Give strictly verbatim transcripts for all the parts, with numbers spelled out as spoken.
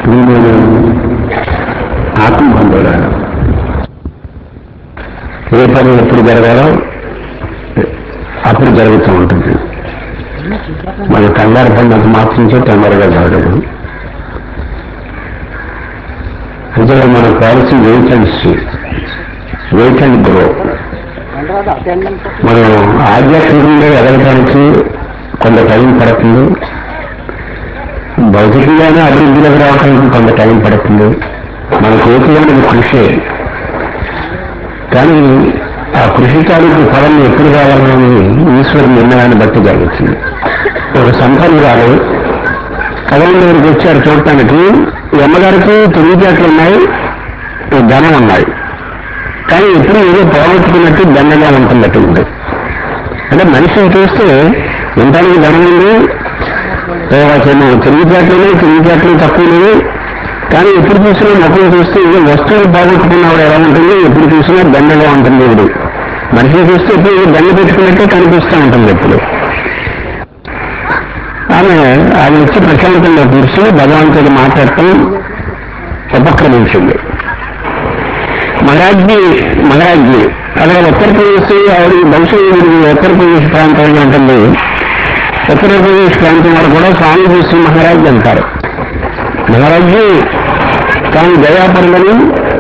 ప్రియమైన ఆత్మబంధువులారా, ఏ పని ఎప్పుడు జరగాలో అప్పుడు జరుగుతూ ఉంటుంది. మన కంగారు పడినంత మాత్రించే తొందరగా జరగదు. అంటే మన policy wait and see, wait and grow. మనం ఆధ్యాత్మికంగా ఎదగడానికి కొంత టైం పడుతుంది, భౌతికంగానే అభివృద్ధిలోకి రావడానికి కొంత టైం పడుతుంది. మన చేతిలోని కృషి, కానీ ఆ కృషి తాలూకు ఫలం ఎప్పుడు రావాలని ఈశ్వరుని నిర్ణయాన్ని బట్టి జరుగుతుంది. ఒక సంపన్నురాలు కథల దగ్గరికి వచ్చారు చూడటానికి. ఈ అమ్మగారికి తెలివితేటలు ఉన్నాయి, ధనం ఉన్నాయి, కానీ ఎప్పుడు ఏదో పోగొట్టుకున్నట్టు దండగా ఉంటున్నట్టు ఉంది. అంటే మనిషిని చూస్తే ఇంటానికి ధనం ఉంది, తెలివితేటలు తెలివితేటలు తక్కువ లేవు, కానీ ఎప్పుడు చూసినా ముఖం చూస్తే ఏదో వస్తువులు పోగొట్టుకున్నవాడు ఎలా ఉంటుంది, ఎప్పుడు చూసినా దండగా ఉంటుంది. ఇప్పుడు మనిషిని చూస్తే ఎప్పుడు దండ పెట్టుకున్నట్టే కనిపిస్తూ ఉంటుంది. ఎప్పుడు ఆమె ఆమె వచ్చి ప్రశాంతంగా కూర్చొని భగవంతుడు మాట్లాడటం ఉపక్రమించింది. మహారాజ్ని మహారాజ్ని అలా ఉత్తరప్రదేశ్, ఆవిడ భవిష్యత్తు ఉత్తరప్రదేశ్ ప్రాంతంలో ఉంటుంది. ఉత్తరప్రదేశ్ ప్రాంతం వారు కూడా స్వామి విష్ణు మహారాజ్ అంటారు. మహారాజు తాను దయాపరులని,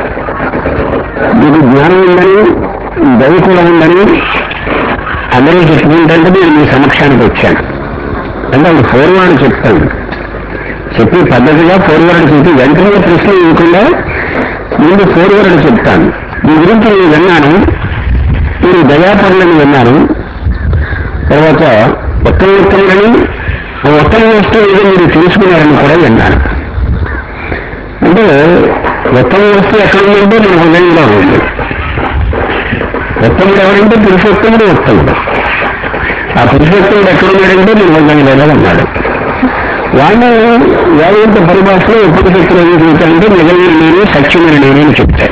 మీకు జ్ఞానం ఉందని, దయ కూడా ఉందని అందరూ చెప్పుకుంటే నేను మీ సమక్షానికి వచ్చాను అంటే అది ఫోర్వర్డ్ చెప్తాను. చెప్పి పద్ధతిగా ఫోర్వర్డ్ చెప్పి వెంటనే ప్రశ్న ఇవ్వకుండా ముందు ఫోర్వర్డ్ చెప్తాను. మీ గురించి నేను విన్నాను, మీరు దయాపరులని విన్నాను, తర్వాత ఉత్తమ ఉత్తములని, ఉత్తమ వస్తువు ఏదో మీరు తెలుసుకున్నారని కూడా విన్నాను. అంటే ఉత్తమ వస్తువు ఎక్కడ ఉందంటే మన హృదయంలో ఉంది. ఉత్తముడు ఎవరంటే పురుషోత్తముడు ఉత్తముడు. ఆ పురుషోత్తముడు ఎక్కడున్నాడంటే మన హృదయంలో ఉన్నాడు. వాళ్ళు వేదాంత పరిభాషలో ఉపనిషత్తులు ఏం చెబుతారంటే నిజమైన నేను, సత్యమైన నేను అని చెప్తారు.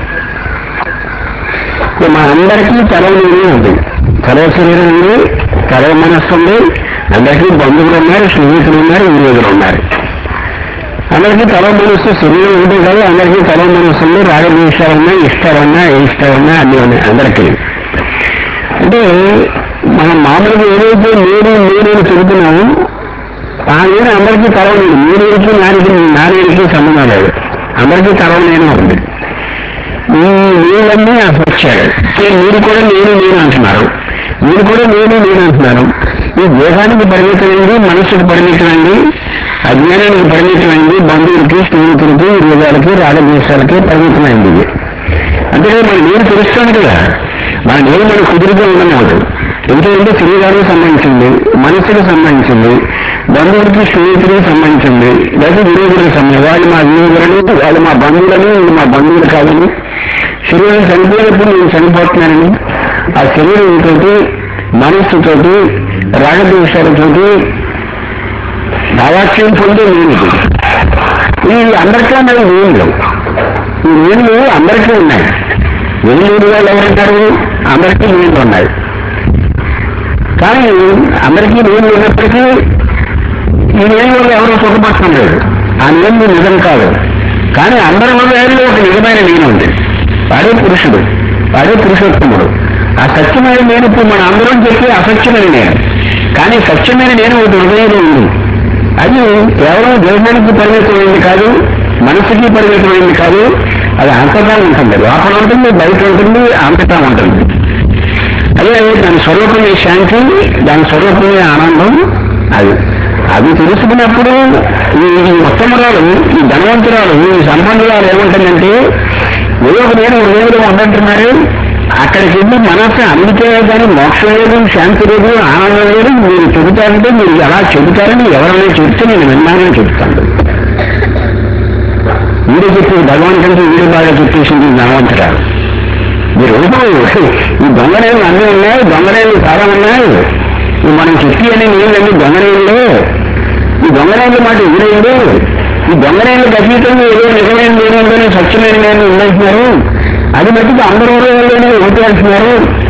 మా అందరికీ తల నేనే ఉంది, తల శరీరం ఉంది, తల మనస్సు ఉంది. అందరికీ బంధువులు ఉన్నారు, స్నేహితులు ఉన్నారు, విరోధులు ఉన్నారు. అందరికీ తల మనస్సు శరీరం ఉంటే కాదు, అందరికీ తల మనస్సు ఉంది. రాగద్వేషాలున్నా, ఇష్టాలున్నా, ఇష్టాలున్నా అన్నీ ఉన్నాయి అందరికీ. అంటే మనం మామూలుగా ఏదైతే నేను నేను చెబుతున్నామో ఆ నేను అందరికీ తల ఉంది. మీరేకి నానికి నానేకి సంబంధం లేదు, అందరికీ తల నేను ఉంది. ఈ నీళ్ళన్నీ వచ్చాడు. మీరు కూడా నేను నేను అంటున్నారు, మీరు కూడా నేను నేను అంటున్నారు. ఈ దేహానికి పరిమితమైంది, మనస్సుకు పరిమితమైంది, అజ్ఞానానికి పరిమితమైంది, బంధువులకి, స్నేహితులకి, విరోధాలకి, రాగద్వేషాలకి పరిమితమైంది. అంతేకాదు మన నేను తెలుస్తాను కదా, మన నేను మన కుదురుగా ఉండనవద్దు. ఎందుకంటే శరీరానికి సంబంధించింది, మనస్సుకు సంబంధించింది, బంధువులకి, స్నేహితులకి సంబంధించింది, లేదా విరోధులకు సంబంధించి. వాళ్ళు మా విరోధులని, వాళ్ళు మా బంధువులని, వీళ్ళు మా బంధువులు కాదని. శరీరం చనిపోయినప్పుడు నేను చనిపోతున్నానని ఆ శరీరంతో, మనస్సుతోటి, రాగద్వేషాలతోటి భావాక్షయం పొందే నేను. ఈ అందరికీ మరి నీళ్ళు, ఈ నీళ్ళు అందరికీ ఉన్నాయి. నీళ్ళు వాళ్ళు ఎవరంటారు? అందరికీ నీళ్ళు ఉన్నాయి. కానీ అందరికీ నీళ్ళు ఉన్నప్పటికీ ఈ నీళ్ళ వల్ల ఎవరు సుఖపడటం లేదు. ఆ నీళ్ళు నిజం కాదు. కానీ అందరి హృదయాల్లో ఒక నిజమైన నేను ఉంది. వాడే పురుషుడు, వాడే పురుషోత్తముడు. ఆ సత్యమైన నేను ఇప్పుడు మన అందరం చెప్పి అసత్యమైన నేను, కానీ సత్యమైన నేను ఒక హృదయంలో ఉంది. అది కేవలం దేహానికి పరిమితమైంది కాదు, మనసుకి పరిమితమైంది కాదు. అది అంతటా ఉంటుంది, లోపల ఉంటుంది, బయట ఉంటుంది, అంతటా ఉంటుంది. అదే దాని స్వరూపమే శాంతి, దాని స్వరూపమే ఆనందం. అది అది తెలుసుకున్నప్పుడు ఈ ఉత్తమురాలు, ఈ ధనవంతురాలు, ఈ సంబంధురాలు ఏముంటుందంటే ఏదో ఒక నేను హృదయంలో ఉందంటున్నారు. అక్కడికి వెళ్ళి మనస్సు అందుకే కానీ మోక్షం లేదు, శాంతి లేదు, ఆనందం లేదు. మీరు చెబుతారంటే మీరు ఎలా చెబుతారని ఎవరైనా చెప్తే నేను విన్నానని చెప్తాను. వీడు చెప్పి భగవంతుడికి వీడు బాగా చెప్పేసింది ధనవంతురాలు. మీరు ఈ దొంగనేళ్ళు అన్నీ ఉన్నాయి, దొంగనేళ్ళు చాలా ఉన్నాయి. మనం చెప్పి అని నీళ్ళన్నీ దొంగనేళ్ళు. ఈ దొంగనేళ్ళు మాట ఎదురైంది. ఈ దొంగనేళ్ళకి అతీతంగా ఏదో నిజమైన నేను ఉందని, సత్యమైన నేను ఉందంటున్నారు. అది మట్టికి అందరూ వాళ్ళని ఒకటి అంటున్నారు.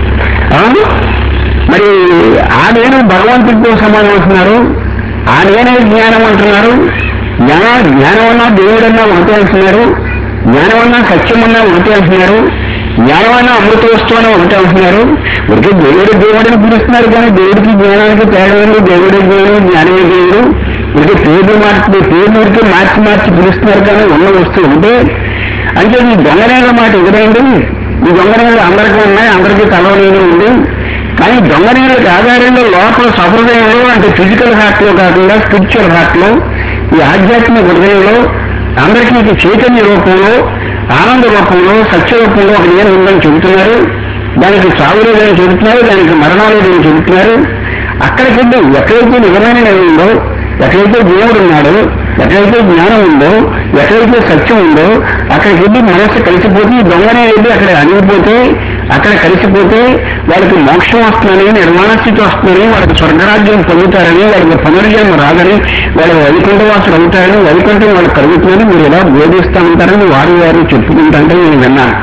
మరి ఆ నేను భగవంతుడితో సమానం అంటున్నారు. ఆ నేనే జ్ఞానం అంటున్నారు. జ్ఞాన జ్ఞానం అన్నా దేవుడన్నా ఒకటే అంటున్నారు, జ్ఞానం అన్నా సత్యం అన్నా ఒకటే అంటున్నారు, జ్ఞానం అన్నా అమృత వస్తువు అని ఒకటే అంటున్నారు. ఒకటే దేవుడు దేవుడని పిలుస్తున్నారు కానీ దేవుడికి జ్ఞానానికి తేడా ఉంది. దేవుడే దేవుడు, జ్ఞానమే దేవుడు. ఒకటే పేర్లు మార్చి పేర్లకి మార్చి మార్చి పిలుస్తున్నారు కానీ ఉన్న వస్తువు ఉంటే అంటే ఈ దొంగనేల మాట ఎదురైంది. ఈ దొంగనేలు అందరికీ ఉన్నాయి, అందరికీ తలవనేలు ఉంది. కానీ దొంగనేలకు ఆధారంగా లోపల సహృదయంలో అంటే ఫిజికల్ హార్ట్ లో కాకుండా స్పిరిచువల్ హార్ట్ లో ఈ ఆధ్యాత్మిక హృదయంలో అందరికీ చైతన్య రూపంలో ఆనంద రూపంలో సత్య రూపంలో ఒక నేను ఉందని చెబుతున్నారు. దానికి చావు లేదని చెబుతున్నారు, దానికి మరణాలు లేదని చెబుతున్నారు. అక్కడికి వెళ్ళి ఎక్కడైతే నిజమైన నేను ఉందో, ఎక్కడైతే దేవుడు ఉన్నాడో, ఎక్కడైతే జ్ఞానం ఉందో, ఎక్కడైతే సత్యం ఉందో అక్కడికి వెళ్ళి మనస్సు కలిసిపోతే దొంగనే వెళ్ళి అక్కడ అణిగిపోతే అక్కడ కలిసిపోతే వాళ్ళకి మోక్షం వస్తుందని, నిర్మాణ స్థితి వస్తుందని, వాళ్ళకి స్వర్గరాజ్యం పొందుతారని, వాళ్ళకి పునర్జన్మ రాదని, వాళ్ళు వైకుంఠవాసులు అవుతారని, వైకుంఠం వాళ్ళు కలుగుతుందని మీరు ఎలా బోధిస్తూ ఉంటారని వారు వారు చెప్పుకుంటాంటే నేను విన్నాను.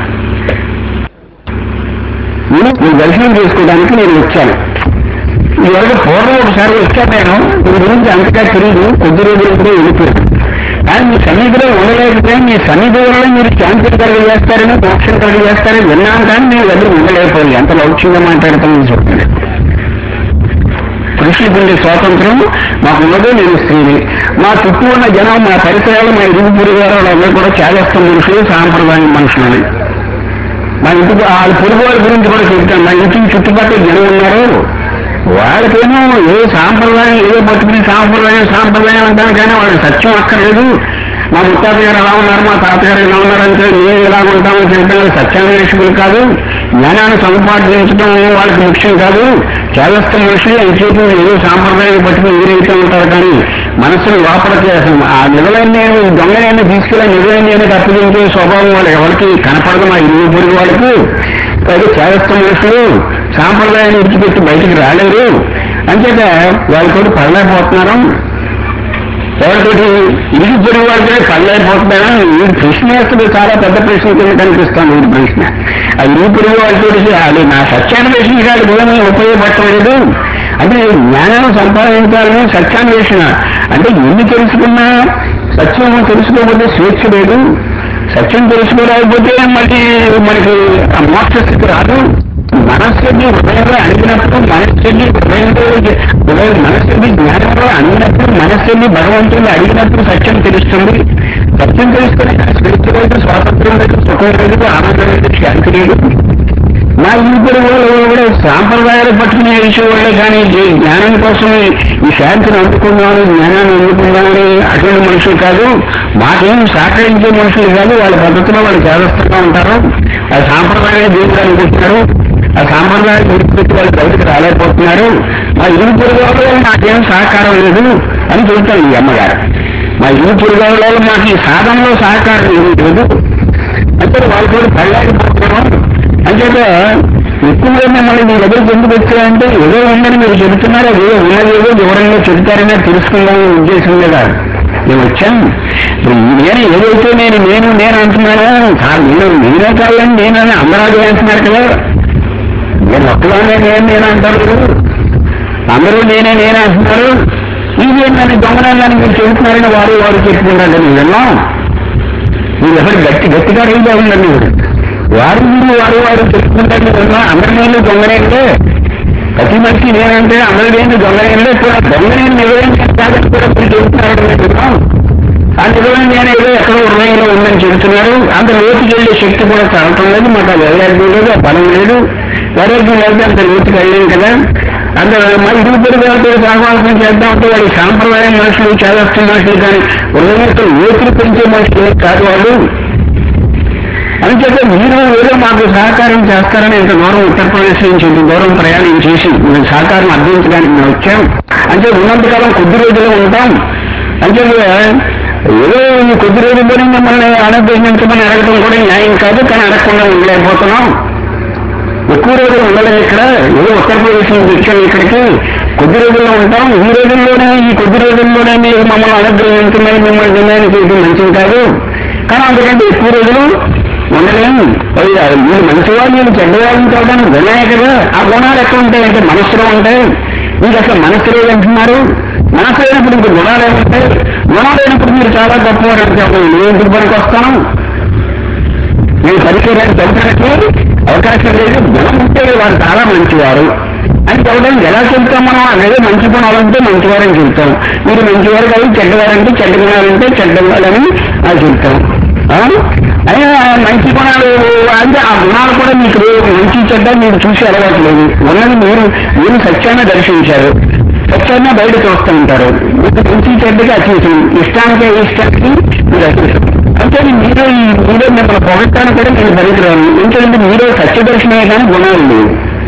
నేను ఈ దర్శనం చేసుకోవడానికి నేను వచ్చాను. ఇవరకు పూర్వం ఒకసారి వచ్చాను. నేను దీని గురించి అంతగా తెలియదు, కొద్ది రోజులు కూడా వెళ్ళిపోయాను. కానీ మీ సన్నిధిలో ఉండలేకపోతే మీ సన్నిధిలో మీరు శాంతి కలిగి చేస్తారని, మోక్షం కలిగి చేస్తారని విన్నాను. కానీ నేను దగ్గర ఉండలేకపోయింది. ఎంత లౌక్యంగా మాట్లాడతానని చెప్పండి. పురుషులకు ఉండే స్వాతంత్రం మాకు ఉన్నదో నేను స్త్రీని. మా చుట్టూ ఉన్న జనం, మా పరిసరాలు, మా ఇరుగు పొరుగు వారు వాళ్ళందరూ కూడా చాలేస్తాం మనుషులు, సాంప్రదాయం మనుషులని. మా ఇంటి వాళ్ళ పొరుగు వారి గురించి కూడా చెప్తాను. మా ఇంటికి చుట్టుపక్కల జనం ఉన్నారు, వాళ్ళకేమో ఏ సాంప్రదాయం ఏదో పట్టుకుని సాంప్రదాయం సాంప్రదాయం అంటాను కానీ వాళ్ళకి సత్యం అక్కర్లేదు. మా ముత్తాత గారు ఎలా ఉన్నారు, మా తాతగారు ఎలా ఉన్నారంటే మేము ఎలా ఉంటామని చెప్పిన సత్యాన్వేషకులు కాదు, జ్ఞానాన్ని సముపార్జించడం వాళ్ళకి ముఖ్యం కాదు. చేదస్థ మనుషులు ఎంతసేపు ఏదో సాంప్రదాయాన్ని పట్టుకుని ఎదురైతే ఉంటారు కానీ మనస్సును లోపలికి ఆ నిజమైన దొంగనైనా తీసుకెళ్ళి నిజమైన తప్పించే స్వభావం వాళ్ళు ఎవరికి కనపడదు. మా ఇరుగు పొరుగు వాళ్ళకి పైగా చేదస్థ మనుషులు సాంప్రదాయాన్ని విడిచిపెట్టి బయటికి రాలేరు. అంచేత వాళ్ళతో పడలేకపోతున్నారు. ఎవరితోటి ఇరుగు పొరుగు వాళ్ళతో పడలేకపోతున్నారా? ఈ ప్రశ్న వేస్తుంది, చాలా పెద్ద ప్రశ్న కింద కనిపిస్తాను ఈ ప్రశ్న. ఆ ఇరుగు పొరుగు వాళ్ళతో అది నా సత్యాన్వేషణ కాదు, ఏమీ ఉపయోగపడలేదు. అంటే జ్ఞానాన్ని సంపాదించాలని సత్యాన్వేషణ అంటే ఎన్ని తెలుసుకున్నా సత్యం తెలుసుకోకపోతే స్వేచ్ఛ లేదు. సత్యం తెలుసుకోలేకపోతే మళ్ళీ మనకి ఆ మోక్ష స్థితి రాదు. మనస్సుని హృదయంలో అడిగినప్పుడు, మనస్సుని హృదయంలో హృదయం మనస్సుని జ్ఞానంలో అడిగినప్పుడు, మనస్సుని భగవంతుని అడిగినప్పుడు సత్యం తెలుస్తుంది. సత్యం తెలుసుకుని స్వేచ్ఛ లేదు, స్వాతంత్రం లేదు, సుఖం లేదు, ఆనందం లేదు, శాంతి లేదు. నా ఇప్పుడు కూడా సాంప్రదాయాలు పట్టుకునే విషయం వల్లే కానీ జ్ఞానం కోసం ఈ శాంతిని అందుకున్నామని, జ్ఞానాన్ని అందుకున్నామని అటువంటి మనుషులు కాదు. మాకేం సహకరించే మనుషులు కాదు. వాళ్ళ పద్ధతిలో వాళ్ళు జాగ్రత్తగా ఉంటారు. ఆ సాంప్రదాయ దేవుడు అనుకుంటున్నారు. ఆ సాంప్రదాయాలు విడిచిపెట్టి వాళ్ళు బయటకు రాలేకపోతున్నారు. మా ఇరుగు పొరుగు మాకేం సహకారం లేదు అని చెబుతాను ఈ అమ్మగారు. మా ఇరుగు పొరుగు మాకు ఈ సాధనలో సహకారం లేదు అంటే వాళ్ళతో పడలేకపోతున్నాం. అంచేత ఎక్కువగా మిమ్మల్ని మీ దగ్గరికి ఎందుకు వచ్చారంటే ఏదో ఉందని మీరు చెబుతున్నారు, ఏదో ఉన్నదేదో వివరంగా చెబుతారనే తెలుసుకుందామని ఉద్దేశం లేదా నేను వచ్చాను. ఇప్పుడు నేను ఏదైతే నేను నేను నేను అంటున్నానో నేను నేనే కాదని నేనని అందరూ అంటున్నారు కదా. నేను ఒక్కదానే నేను నేను అంటారు కదా, అందరూ నేనే నేనే అంటున్నారు. ఇదేంటని దొంగనాన్ని మీరు చెబుతున్నారని వారు వారు చెప్పుకుంటారు. నేను విన్నాం. మీరు ఎవరు గట్టి గట్టిగా రైగా ఉండండి. వారు మీరు వారు వారు చెప్పుకుంటారు. విన్నా అందరి నేను దొంగనేంటే ప్రతి మనిషి నేనంటే అందరి నేను దొంగనేంటే కూడా దొంగనేని నిజంగా కాదని కూడా మీరు చెబుతున్నారని నేను విన్నాం. ఆ నిజమైన నేనేదో ఎక్కడో హృదయంలో ఉందని చెబుతున్నారు. అంత లోతుకి వెళ్ళే శక్తి కూడా చాలటం లేదు. మాకు ఆ వైరాగ్యం లేదు, ఆ బలం లేదు. వైరాగ్యం లేదు, అంత లోతుకి వెళ్ళలేదు కదా. అంత మా ఇరుగు పొరుగులతో సహవాసం చేద్దామంటే వాడి సాంప్రదాయం మనుషులు, చేదస్తున్న మనుషులు కానీ హృదయంతో లోతులు పెంచే మనుషులు కాదు వాళ్ళు. అందుచేత మీరు ఏదో మాకు సహకారం చేస్తారని ఇంత దూరం ఉత్తరప్రదేశ్ నుంచి ఇంత దూరం ప్రయాణం చేసి సహకారం అర్థించడానికి మేము వచ్చాం. అంటే ఉన్నంతకాలం కొద్ది రోజులు ఉంటాం. అంటే ఏదో ఈ కొద్ది రోజుల్లోనే మిమ్మల్ని అనుగ్రహించమని అడగడం కూడా న్యాయం కాదు. కానీ అడగకుండా ఉండలేకపోతున్నాం. ఎక్కువ రోజులు ఉండలేదు ఇక్కడ. ఏదో ఉత్తరప్రదేశ్ నుంచి వచ్చాం ఇక్కడికి. కొద్ది రోజుల్లో ఉంటాం. ఈ రోజుల్లోనే ఈ కొద్ది రోజుల్లోనే మీరు మమ్మల్ని అనుగ్రహించమని మిమ్మల్ని నిర్ణయం చేయడం మంచిది కాదు. కానీ అందుకంటే ఎక్కువ రోజులు ఉండలేము. మీరు మంచివాళ్ళు, మీరు చెడ్డవాళ్ళని చూడడానికి గుణాలే కదా. ఆ గుణాలు ఎక్కడ ఉంటాయంటే మనస్సులో ఉంటాయి. మీకు అసలు మనస్సు లేదంటున్నారు. మనసు లేనప్పుడు ఇంక గుణాలు ఏమంటాయి? గుణం లేనప్పుడు మీరు చాలా గొప్పవారు అంటే నేను ఎందుకు పనికి వస్తాను? నేను పరిచయాన్ని చెప్పడానికి అవకాశం లేదు. గుణం ఉంటే వారు చాలా మంచివారు అని చెప్పడానికి ఎలా చెబుతాం మనం? అలాగే మంచి గుణాలంటే మంచివారని చెబుతాం. మీరు మంచివారు కాదు, చెడ్డవారంటే చెడ్డ గుణాలంటే చెడ్డవాళ్ళని అది చెప్తాం. అయినా మంచి గుణాలు అంటే ఆ గుణాలు కూడా మీకు మంచి చెడ్డ మీరు చూసి అలవాట్లేదు. ఉన్నది మీరు మీరు సత్యాన్ని దర్శించారు, సత్యాన్ని బయట చూస్తూ ఉంటారు. మీకు మంచి చెడ్డగా అతీతం, ఇష్టానికి ఇష్టానికి మీరు అతీతం. అంటే మీరే మీరే మిమ్మల్ని పొగట్టానికి కూడా నేను పనికిరాను. ఎందుకంటే మీరే సత్య దర్శనమే కానీ గుణాలు లేవు.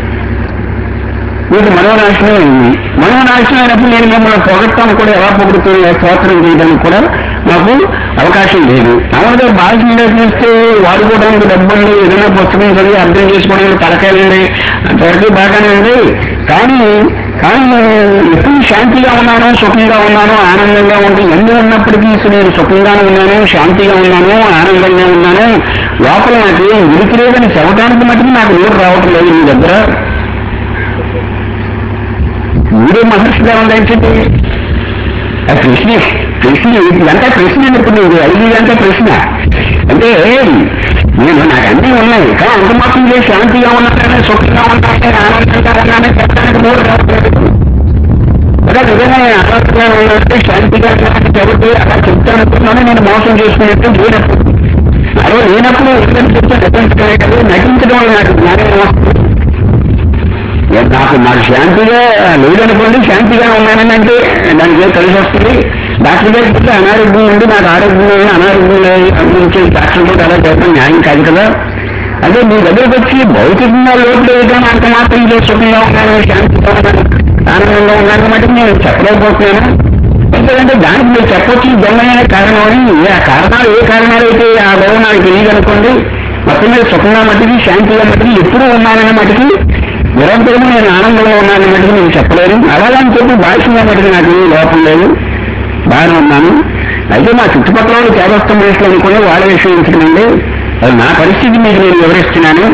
మీకు మనోనాశనం అయింది. మనోనాశనం అయినప్పుడు నేను మిమ్మల్ని పొగట్టానికి కూడా ఎలా పొగుడుతుంది, స్తోత్రం చేయడానికి కూడా నాకు అవకాశం లేదు. మామూలుగా బాగా చూస్తే వాడుకోవడానికి డబ్బులు, ఏదైనా పుస్తకం చదివి అర్థం చేసుకోవడానికి తలకాయలండి, అంతవరకు బాగానే ఉంది. కానీ కానీ ఎప్పుడు శాంతిగా ఉన్నాను, సుఖంగా ఉన్నాను, ఆనందంగా ఉంటే ఎన్ని ఉన్నప్పటికీ నేను సుఖంగానే ఉన్నాను, శాంతిగా ఉన్నాను, ఆనందంగా ఉన్నాను. లోపల నాకు ఏం ఉనికి లేదని చెప్పడానికి మటుకు నాకు నోరు రావటం లేదు మీ దగ్గర. మీరే మహర్షిగా ఉందంటే ఆ ప్రశ్న ప్రశ్న ఇదంతా ప్రశ్న ఇప్పుడు ఇది ఐదంతా ప్రశ్న. అంటే నేను నాకు అన్నీ ఉన్నాయి, కానీ అంత మాత్రం లేదు శాంతిగా ఉన్నానని, సుఖంగా ఉన్నానని, ఆనందంగా ఉన్నానని చెప్పడానికి నోరు రావట్లేదు. అలా నిజంగా నేను ఆనందంగా ఉన్నానంటే, శాంతిగా ఉన్నానని చెబితే అలా చెప్తానుకున్నాను. నేను మోసం చేసుకున్నట్టు లేనప్పుడు అలా లేనప్పుడు ఏదైనా చెప్తే నటించడమే కదా. నటించడం వల్ల నాకు జ్ఞానం వస్తుంది. నాకు నాకు శాంతిగా లేదనుకోండి, శాంతిగా ఉన్నానని అంటే దానికి ఏం కలిసి వస్తుంది. డాక్టర్ గారికి చెప్తే అనారోగ్యం ఉంది, నాకు ఆరోగ్యం లేదు, అనారోగ్యం అందించే డాక్టర్ కూడా అలా చెప్పడం న్యాయం కాదు కదా. అదే మీ దగ్గరకు వచ్చి భౌతికంగా లోటు లేదని అంత మాత్రం సుఖంగా ఉన్నాను, శాంతిగా ఉన్నాను, ఆనందంగా ఉన్నాను మటుకు నేను చెప్పలేకపోతున్నాను. ఎందుకంటే దానికి మీరు చెప్పొచ్చు దొంగమైన కారణం అని. ఆ కారణాలు ఏ కారణాలు అయితే ఆ భయం నాకు తెలియదు అనుకోండి. మొత్తం మీద సుఖంగా మటుకు, శాంతిగా మటుకు, ఎప్పుడూ ఉన్నానని మటుకు, నిరంతరం నేను ఆనందంగా ఉన్నానని మటుకు నేను చెప్పలేను. అలాగని చెప్పి భాషగా మటుకు నాకు ఏమీ లోపం లేదు, బాగానే ఉన్నాను. అయితే మా చుట్టుపక్కల వాళ్ళు చేదస్తం వేసులు అనుకుని వాళ్ళ విషయం ఉంచుకునండి. అది నా పరిస్థితి మీకు నేను వివరిస్తున్నాను.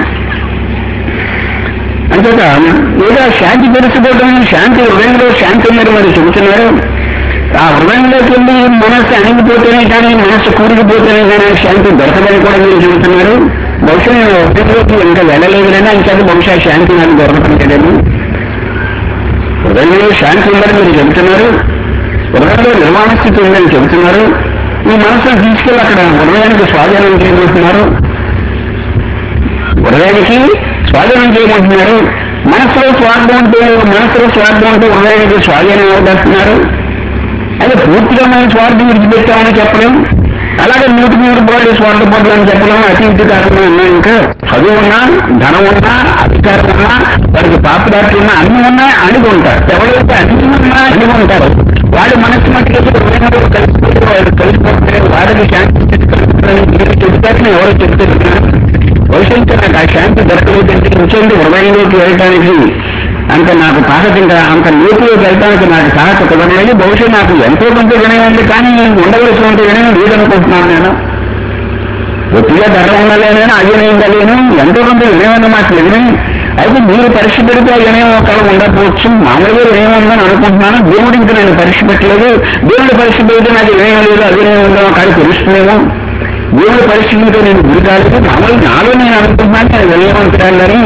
అంచేత ఏదో శాంతి తెలుసుకోవడం, శాంతి హృదయంలో శాంతి ఉన్నది మరి చెబుతున్నారు. ఆ హృదయంలోకి వెళ్ళి మనస్సు అణిగిపోతేనే కానీ, మనస్సు కూడికిపోతేనే కానీ శాంతి దొరకదని కూడా మీరు చెబుతున్నారు. బహుశా నేను హృదయంలోకి ఇంకా వెళ్ళలేదులని అంచేత బహుశా శాంతి నాకు దొరకటం లేదని. హృదయంలో శాంతి ఉందని మీరు చెబుతున్నారు, హృదయంలో నిర్మాణ స్థితి ఉందని చెబుతున్నారు. ఈ మనసును తీసుకెళ్ళి అక్కడ హృదయానికి స్వాధీనం చేయబోతున్నారు, హృదయానికి స్వాధీనం చేయబోతున్నారు. మనసులో స్వార్థం ఉంటే మనసులో స్వార్థం ఉంటే హృదయానికి స్వాధీనం ఇవ్వబడుతున్నారు. అయితే పూర్తిగా మనం స్వార్థం విడిచిపెట్టామని చెప్పలేం, అలాగే నూటి నూరు బాడీ స్వార్థపడ్డం అని చెప్పలేము. అతి ఇంటి కారణం ఉన్నా, ఇంకా చదువు ఉన్నా, ధనం ఉన్నా, అధికారం ఉన్నా, వాడికి పాపులారిటీ ఉన్నా, అన్ని ఉన్నా అణిగి ఉంటారు. ఎవరైతే అన్ని ఉన్నా అణిగి ఉంటారు వాడి మనసు మట్టికి కలిసిపోతే వాడు కలిసిపోతే వాడికి శాంతి కలుగుతుందని మీరు చెబుతారని ఎవరో చెప్తున్నారు. భవిష్యత్తు నాకు ఆ శాంతి దొరకలేదంటే ఇంకేంటి హృదయంలోకి వెళ్ళడానికి అంత నాకు తాకత, ఇంకా అంత లోతులోకి వెళ్ళడానికి నాకు తాకత కుదరలేదు. బహుశా నాకు ఎంతో కొంత వినయం ఉంది, కానీ ఉండవలసినంత వినయం లేదనుకుంటున్నాను. నేను ఒట్టిగా ధర ఉండలేను, అవినయం ఉండలేను, ఎంతో కొంత వినయం అన్నమాట వినయం. అయితే మీరు పరీక్ష పెడితే వినయం ఒకవేళ ఉండకపోవచ్చు, మామూలుగా వినయం ఉందని అనుకుంటున్నాను. దేవుడు ఇంకా నేను పరీక్ష పెట్టలేదు. దేవుడు పరీక్ష పెడితే నాకు వినయం లేదు, అవినయం ఉందో కానీ తెలుస్తుందేమో. దేవుడు పరీక్ష మీద నేను గురి కాలేదు, మామూలు నాలో నేను అనుకుంటున్నాను నేను వినయవంతురాలని.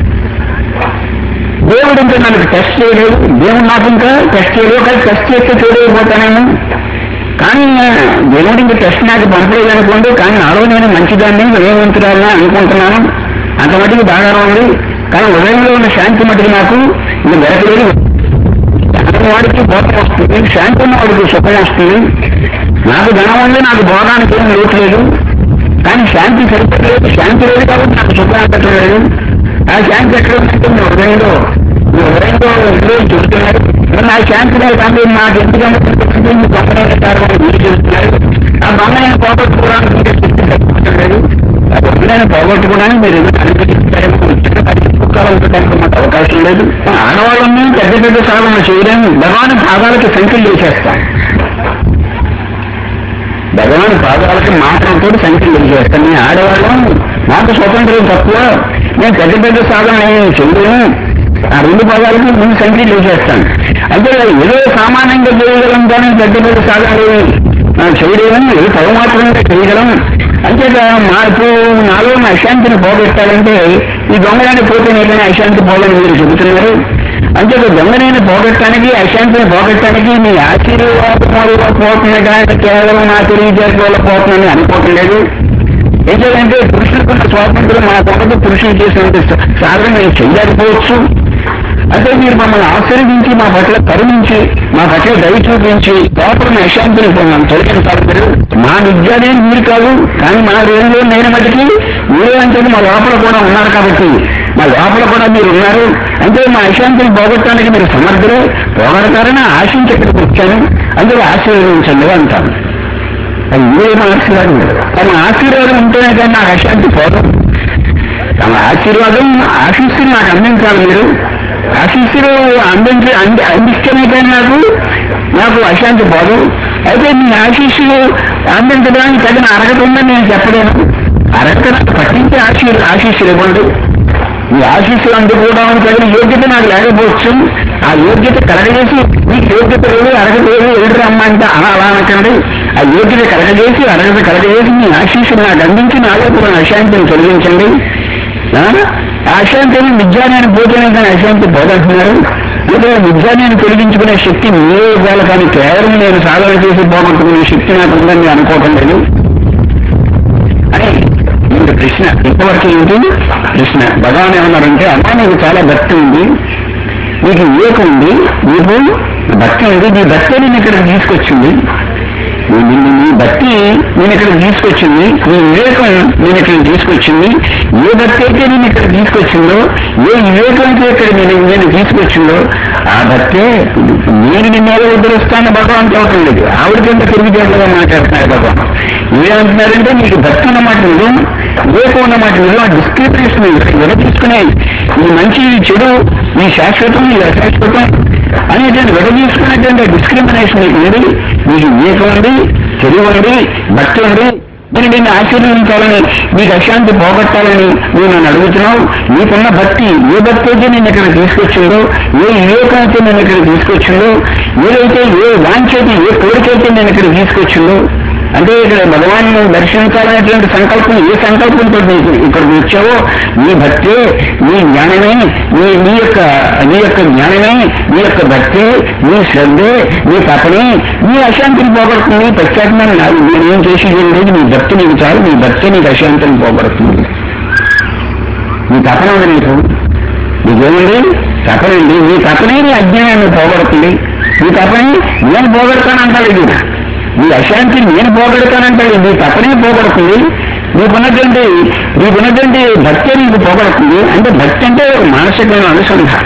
దేవుడు ఇంకా నన్ను టెస్ట్ చేయలేదు, దేవుడు నాకు ఇంకా టెస్ట్ చేయలేదు. కానీ టెస్ట్ చేస్తే చూడలేకపోతానేమో. కానీ దేవుడు ఇంకా టెస్ట్ నాకు పంపలేదు అనుకోండి, కానీ నాలో నేను మంచిదాన్ని వినయవంతురాలని అనుకుంటున్నాను. అంత మటుకు బాగానే ఉంది. కానీ ఉదయంలో ఉన్న శాంతి మటుకు నాకు ఇంకా దొరకలేదు. ధనం వాడికి భోగం వస్తుంది, శాంతి ఉన్న వాడికి సుఖం వస్తుంది. నాకు ధనం ఉంది, నాకు భోగానికి ఏం లోటు లేదు, కానీ శాంతి సరిపోలేదు. శాంతి లేదు కాబట్టి నాకు సుఖం అంతటం లేదు. ఆ శాంతి ఎక్కడ ఉందంటే మీ హృదయంలో, మీ హృదయంలో హృదయం చెబుతున్నారు. నా శాంతి లేదు కానీ నాకు ఎందుకంటే మీ దొంగలైన కారణం మీరు చెబుతున్నారు. ఆ దొంగలైన పోగొట్టుకోవడానికి మీరు శక్తి సరిపోవడం లేదు. ఆ దొంగలైన పోగొట్టుకోవడానికి మీరు ఎందుకు అనుమతిస్తారేమో ఉండడానికి మాకు అవకాశం లేదు. ఆడవాళ్ళని పెద్ద పెద్ద సాధన చేయలేము. భగవాన్ పాదాలకి సంఖ్యలు చేసేస్తాం, భగవాన్ పాదాలకి మాటలతో సంఖ్యలు చేస్తాను. నేను ఆడవాళ్ళం, నాకు స్వతంత్రం తక్కువ, నేను పెద్ద పెద్ద సాధన నేను చేయలేను. ఆ రెండు పదాలకి ముందు సంఖ్య వేసేస్తాను. అంటే ఏదో సామాన్యంగా చేయగలం కానీ పెద్ద పెద్ద సాధనలు చేయలేము, ఏదో తగు మాత్రమే చేయగలం. అంతేత మార్పు నాలో అశాంతిని పోగొట్టాలంటే ఈ దొంగలాన్ని పోతే ఏదైనా అశాంతి పోదని మీరు చెబుతున్నారు. అంతేత దొంగనైనా పోగొట్టడానికి అశాంతిని పోగొట్టడానికి మీ ఆశీర్వాదం వల్ల పోతున్నా కానీ కేవలం నా తెలివితేటల వల్ల పోతుందని అనుకోవటం లేదు. ఏంటంటే పురుషులకున్న స్వాతంత్రం మా కొరకు పురుషులు చేసినంత సాధన మేము చేయలేకపోవచ్చు. అంటే మీరు మమ్మల్ని ఆశీర్వదించి మా పట్ల కరుణించి మా పట్ల దయ చూపించి లోపల అశాంతిని తొలగించాలి. మీరు మా విద్యాలయం మీరు కాదు కానీ మా రేణులో నేను మటుకి మీరే అంటే మా లోపల కూడా ఉన్నారు కాబట్టి మా లోపల కూడా మీరు ఉన్నారు. అంటే మా అశాంతిని పోగొట్టడానికి మీరు సమర్థులు, పోగొడతారని ఆశించి ఇక్కడికి వచ్చాను, అందులో ఆశీర్వదించండి అంటాను. అది ఇదే మా ఆశీర్వాదం. తమ ఆశీర్వాదం ఉంటేనే కానీ నాకు అశాంతి పోదు. తమ ఆశీర్వాదం ఆశిస్తులు నాకు అందించాలి. మీరు ఆశిస్తులు అందించి అంది అందిస్తేనే కానీ నాకు నాకు అశాంతి పోదు. అయితే మీ ఆశీస్సులు అందించడానికి తగిన అర్హత ఉందని నేను చెప్పలేను. అర్హత నాకు పట్టించే ఆశీ ఆశీస్సులు ఇవ్వండి. ఈ ఆశీస్సులు అందుకోవడానికి తగిన యోగ్యత నాకు లేకపోవచ్చు. ఆ యోగ్యత కలగజేసి మీకు యోగ్యత లేదు అర్హత లేదు ఎదురు అమ్మ అంటే అలా అలా అనకండి. ఆ యోగ్యత కలగజేసి అర్హత కలగజేసి మీ ఆశీస్సులు నాకు అందించి నాలో కూడా అశాంతిని తొలగించండి. అశాంతిని విజ్ఞానాన్ని పోతేనే కానీ అశాంతి పోదంటున్నారు. లేదా విజ్ఞానాన్ని తొలగించుకునే శక్తి మీరే ఇవ్వాలి కానీ కేవలం నేను సాధన చేసి పోగొట్టుకునే శక్తి నాకు ఉందని అనుకోవటం లేదు అని ఇంత ప్రశ్న. ఇంతవరకు ఏంటి ప్రశ్న? భగవాన్ ఏమన్నారంటే అమ్మా నీకు చాలా భక్తి ఉంది, నీకు వివేకం ఉంది, నీకు భక్తి ఉంది, నీ భక్తి నేను ఇక్కడికి తీసుకొచ్చింది, నీ భక్తి నేను ఇక్కడికి తీసుకొచ్చింది, నీ వివేకం నేను ఇక్కడికి తీసుకొచ్చింది. ఏ భక్తి అయితే నేను ఇక్కడ తీసుకొచ్చిందో, ఏ వివేకం అయితే ఇక్కడ నేను నేను తీసుకొచ్చిందో ఆ భక్తే నేను నిన్నేదో ఉద్ధరిస్తాను భగవాన్ చెప్పటం లేదు. ఆవిడకంటే తిరిగితేటగా మాట్లాడుతున్నారు భగవాన్. ఏమంటున్నారంటే నీకు భక్తి ఉన్నమాట నిజం, వివేకం ఉన్నమాట నిజం. ఆ డిస్క్రిమినేషన్ ఎలా తీసుకునే ఈ మంచి చెడు, ఈ శాశ్వతం ఈ అశాశ్వతం అనేటువంటి విడ తీసుకునేటువంటి డిస్క్రిమినేషన్ నీకు ఉంది. నీకు వివేకం ఉంది, తెలివి ఉంది, భక్తి ఉంది. నేను నిన్ను ఆశీర్వదించాలని, నీకు అశాంతి పోగొట్టాలని నువ్వు నన్ను అడుగుతున్నావు. నీకున్న భక్తి ఏ భక్తి అయితే నేను ఇక్కడ తీసుకొచ్చిందో, ఏ వివేకం అయితే నేను ఇక్కడ తీసుకొచ్చిందో, ఏదైతే ఏ వాంఛైతే ఏ కోరికైతే నేను ఇక్కడ తీసుకొచ్చిందో, అంటే ఇక్కడ భగవాన్ని దర్శించాలనేటువంటి సంకల్పం ఏ సంకల్పంతో నీకు ఇక్కడికి వచ్చావో నీ భక్తే, నీ జ్ఞానమే, నీ నీ యొక్క నీ యొక్క జ్ఞానమే, నీ యొక్క భక్తే, నీ శ్రద్ధే, నీ తపనే నీ అశాంతిని పోగొడుతుంది. ప్రత్యేకమైన నాకు నేనేం చేసేది లేదు. నీ భక్తి నీకు చాలు, నీ భక్తే నీకు అశాంతిని పోగొడుతుంది. నీ తపన ఉంది, నీకు నీకేముంది తపనండి. నీ తపనే నీ అజ్ఞానాన్ని పోగొడుతుంది. నీ తపని నేను పోగొడతానంటాడు. ఇది నీ అశాంతిని నేను పోగొడతానంటాడు. నీ తపనే పోగొడుతుంది. నీకున్నటువంటి నీకున్నటువంటి భక్తి నీకు పోగొడుతుంది. అంటే భక్తి అంటే మానసికమైన అనుసంధానం.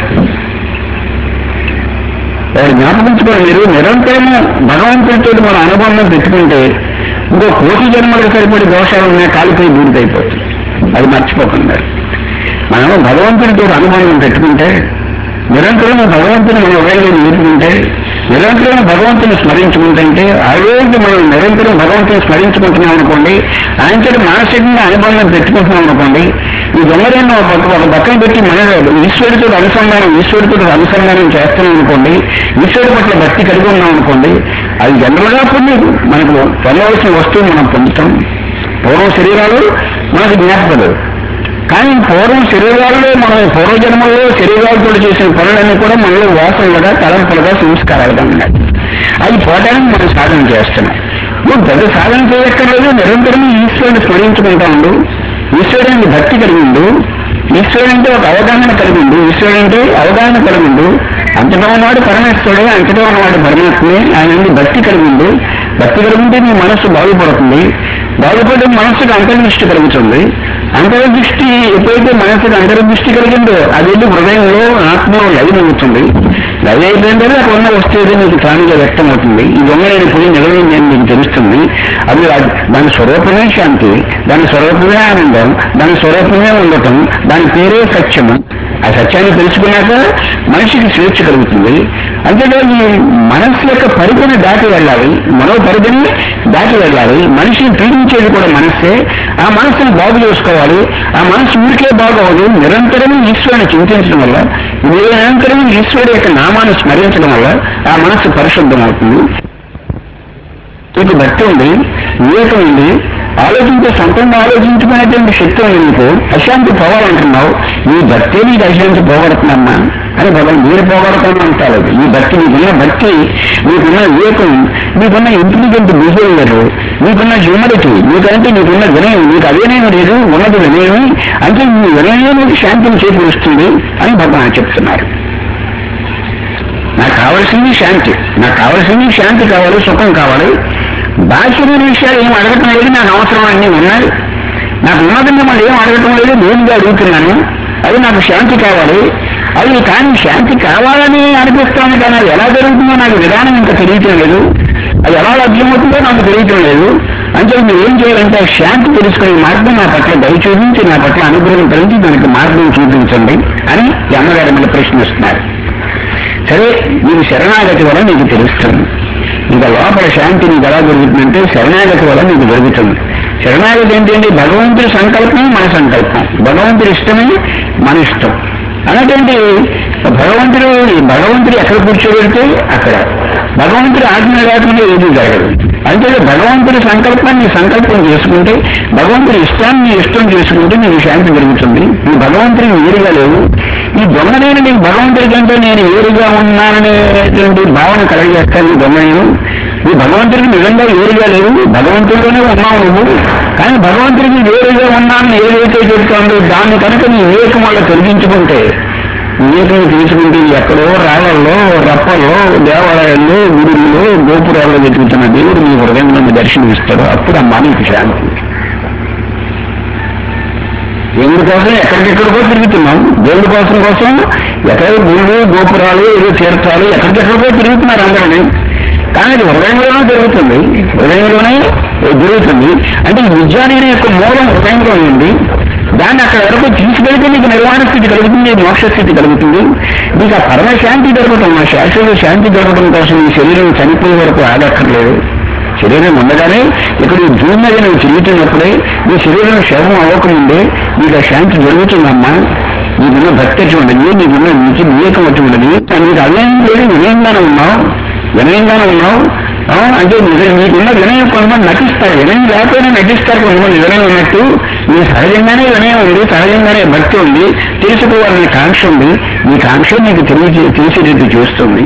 జ్ఞాపకించుకోండి, మీరు నిరంతరము భగవంతుడితో మన అనుబంధం పెట్టుకుంటే ఇంకో కోటి జన్మలకు సరిపడి దోషాలు ఉన్నాయి, కాలిపోయి బూడిదైపోతుంది. అది మర్చిపోకుండా మనం భగవంతుడితో అనుబంధం పెట్టుకుంటే, నిరంతరం భగవంతుని మనం ఉదయంలో నేర్చుకుంటే, నిరంతరం భగవంతుని స్మరించుకుంటుంటే, ఆ రోజు మనం నిరంతరం భగవంతుని స్మరించుకుంటున్నాం అనుకోండి, ఆయనతో మానసికంగా అనుబంధం పెట్టుకుంటున్నాం అనుకోండి, ఈ దొంగలను ఒక పక్కన పెట్టి మన ఈశ్వరుడితో అనుసంధానం ఈశ్వరుడితో అనుసంధానం చేస్తున్నాం అనుకోండి, ఈశ్వరుడి పట్ల భక్తి కలిగి ఉన్నాం అనుకోండి, అది జనరల్గా పొంది మనకు పొందవలసిన వస్తువు మనం పొందుతాం. పూర్వ శరీరాలు మనకు జ్ఞాపకలు, కానీ పూర్వం శరీరాల్లో మనం పూర్వజన్మల్లో శరీరాలతో చేసిన పనులన్నీ కూడా మనలో వాసనలుగా తలంపులుగా సంస్కారాలుగా ఉన్నాయి. అవి పోవడానికి మనం సాధన చేస్తున్నాం. నువ్వు పెద్ద సాధన చేయక్కర్లేదు, నిరంతరం ఈశ్వరుని స్మరించుకుంటా ఉండు. ఈశ్వరుని భక్తి కలిగిండు, ఈశ్వరుడు అంటే ఒక అవగాహన కలిగిండు, ఈశ్వరుడు అంటే అవగాహన కలిగిండు. అంతటా ఉన్నవాడు పరమేశ్వరుడే, అంతటా ఉన్నవాడు పరమాత్మే. ఆయన నుండి భక్తి కలిగిండు. భక్తి కలిగింటే నీ మనస్సు బాగుపడుతుంది. బాగుపడే మనస్సుకు అంతర్దృష్టి కలుగుతుంది. అంతర్దృష్టి ఎప్పుడైతే మనసుకు అంతర్దృష్టి కలిగిందో అది వెళ్ళి హృదయంలో ఆత్మలో లయమవుతుంది. లయ అయిపోయిందని అక్కడ ఉన్న వస్తువు నీకు తానుగా వ్యక్తం అవుతుంది. ఈ దొంగలేని పోయి నిలవైంది అని నీకు తెలుస్తుంది. అది దాని స్వరూపమే శాంతి, దాని స్వరూపమే ఆనందం, దాని స్వరూపమే ఉండటం, దాని పేరే సత్యము. ఆ సత్యాన్ని తెలుసుకున్నాక మనిషికి స్వేచ్ఛ కలుగుతుంది. అంతేగా ఈ మనస్సు యొక్క పరిధిని దాటి వెళ్ళాలి, మనో పరిధిని దాటి వెళ్ళాలి. మనిషిని పీడించేది కూడా మనస్సే. ఆ మనస్సును బాగు చేసుకోవాలి. ఆ మనస్సు ఊరికే బాగోదు, నిరంతరం ఈశ్వరుని చింతించడం వల్ల, నిరంతరం ఈశ్వరుడు యొక్క నామాన్ని స్మరించడం వల్ల ఆ మనస్సు పరిశుద్ధం అవుతుంది. నీకు భక్తి ఉంది, వివేకం ఉంది, ఆలోచించే సొంతంగా ఆలోచించుకునేటువంటి శక్తి ఉంది. నీకు అశాంతి పోవాలంటున్నావు, ఈ భక్తి నీకు అశాంతి పోగొడుతుందమ్మా అని భగవాన్ మీరు పోగొడతాను అంటారు. ఈ భక్తి నీకున్న భక్తి, నీకున్న వివేకం, నీకున్న ఇంటెలిజెంట్ బిహేవియర్, నీకున్న హ్యూమిలిటీ, నీకంటే నీకున్న వినయం, నీకు అదేనేమి లేదు, ఉన్నది వినయమే. అంటే నీ వినయమే నీకు శాంతిని చేకూరుస్తుంది అని భగవాన్ చెప్తున్నారు. నాకు కావలసింది శాంతి, నాకు కావలసింది శాంతి కావాలి, సుఖం కావాలి. బాహ్యమైన విషయాలు ఏం అడగటం లేదు, నాకు అవసరం అన్నీ ఉన్నాయి. నాకు ఉన్నదని మళ్ళీ ఏం అడగటం లేదు, నేనుగా అడుగుతున్నాను. అది నాకు శాంతి కావాలి. అది కానీ శాంతి కావాలని అనిపిస్తాను, కానీ అది ఎలా జరుగుతుందో నాకు విధానం ఇంకా తెలియటం లేదు. అది ఎలా లభ్యమవుతుందో నాకు తెలియటం లేదు. అంటే మీరు ఏం చేయాలంటే శాంతి తెలుసుకునే మార్గం నా పట్ల దయ చూపించి, నా పట్ల అనుగ్రహం కలిగి దానికి మార్గం చూపించండి అని అమ్మగారు మళ్ళీ ప్రశ్నిస్తున్నారు. సరే, నీకు శరణాగతి వల్ల నీకు తెలుస్తుంది. ఇంకా లోపల శాంతి నీకు ఎలా జరుగుతుందంటే శరణాగతి వల్ల నీకు జరుగుతుంది. శరణాగతి ఏంటంటే భగవంతుడి సంకల్పం మన సంకల్పం, భగవంతుడి ఇష్టమే మన ఇష్టం అన్నటువంటి భగవంతుడు. భగవంతుడు ఎక్కడ కూర్చోబెడితే అక్కడ, భగవంతుడి ఆజ్ఞ లేకుండా ఏది జరగదు. అంటే భగవంతుడి సంకల్పాన్ని సంకల్పం చేసుకుంటే, భగవంతుడి ఇష్టాన్ని ఇష్టం చేసుకుంటే నీకు శాంతి జరుగుతుంది. నువ్వు భగవంతుడిని వేరుగా లేవు. ఈ దొంగనేను నీకు భగవంతుడి కంటే నేను వేరుగా ఉన్నాననేటువంటి భావన కలగజేస్తాను. ఈ దొంగనేను ఈ భగవంతుడికి నిజంగా వేరుగా లేవు, భగవంతుడిలోనే ఉన్నావు నువ్వు. కానీ భగవంతుడికి వేరుగా ఉన్నానని ఏదైతే చెప్తాందో దాన్ని కనుక నీ వివేకం వల్ల తొలగించుకుంటే, వివేకం తీసుకుంటే ఎక్కడో రాళ్ళల్లో, రప్పల్లో, దేవాలయాల్లో, గుడుల్లో, గోపురాల్లో వెతుకుతున్న దేవుడు నీ హృదయంలో దర్శనమిస్తాడు. అప్పుడు అమ్మా నీకు శాంతి. దేవుడి కోసం ఎక్కడికెక్కడికో తిరుగుతున్నాం, దేవుడి కోసం కోసం ఎక్కడ గుళ్ళు, గోపురాలు, ఏదో తీర్థాలు ఎక్కడికెక్కడికో తిరుగుతున్నారు అందరినీ. కానీ అది హృదయంలోనే జరుగుతుంది, హృదయంలోనే జరుగుతుంది. అంటే విజ్ఞానం యొక్క మూలం హృదయంలో ఉంది. దాన్ని అక్కడ వరకు తీసుకెళ్తే నీకు నిర్వాణ స్థితి కలుగుతుంది, మోక్ష స్థితి కలుగుతుంది. నీకు ఆ పరమశాంతి దొరకటం, ఆ శాశ్వత శాంతి దొరకడం కోసం ఈ శరీరం చనిపోయే వరకు ఆగక్కర్లేదు. శరీరం ఉండగానే ఇక్కడ ఈ భూమి మీద నువ్వు తిరుగుతున్నప్పుడే నీ శరీరం శవం అవ్వకముందే నీకు ఆ శాంతి జరుగుతుందమ్మా. నీకున్న భక్తి వచ్చి ఉండదు, నీకున్న నీకు వివేకం వచ్చి ఉండదు. నీకు అదేం లేదు, వినయంగానే ఉన్నావు, వినయంగానే ఉన్నావు. అంటే నీకున్న వినయం కొంతమంది నటిస్తారు, వినయం లేకపోయినా నటిస్తారు కొంతమంది వినయం ఉన్నట్టు. నీ సహజంగానే వినయం ఉంది, సహజంగానే భక్తి ఉంది, తెలుసుకోవాలనే కాంక్ష ఉంది. నీ కాంక్ష నీకు తెలిసి తెలిసేటట్టు చూస్తుంది.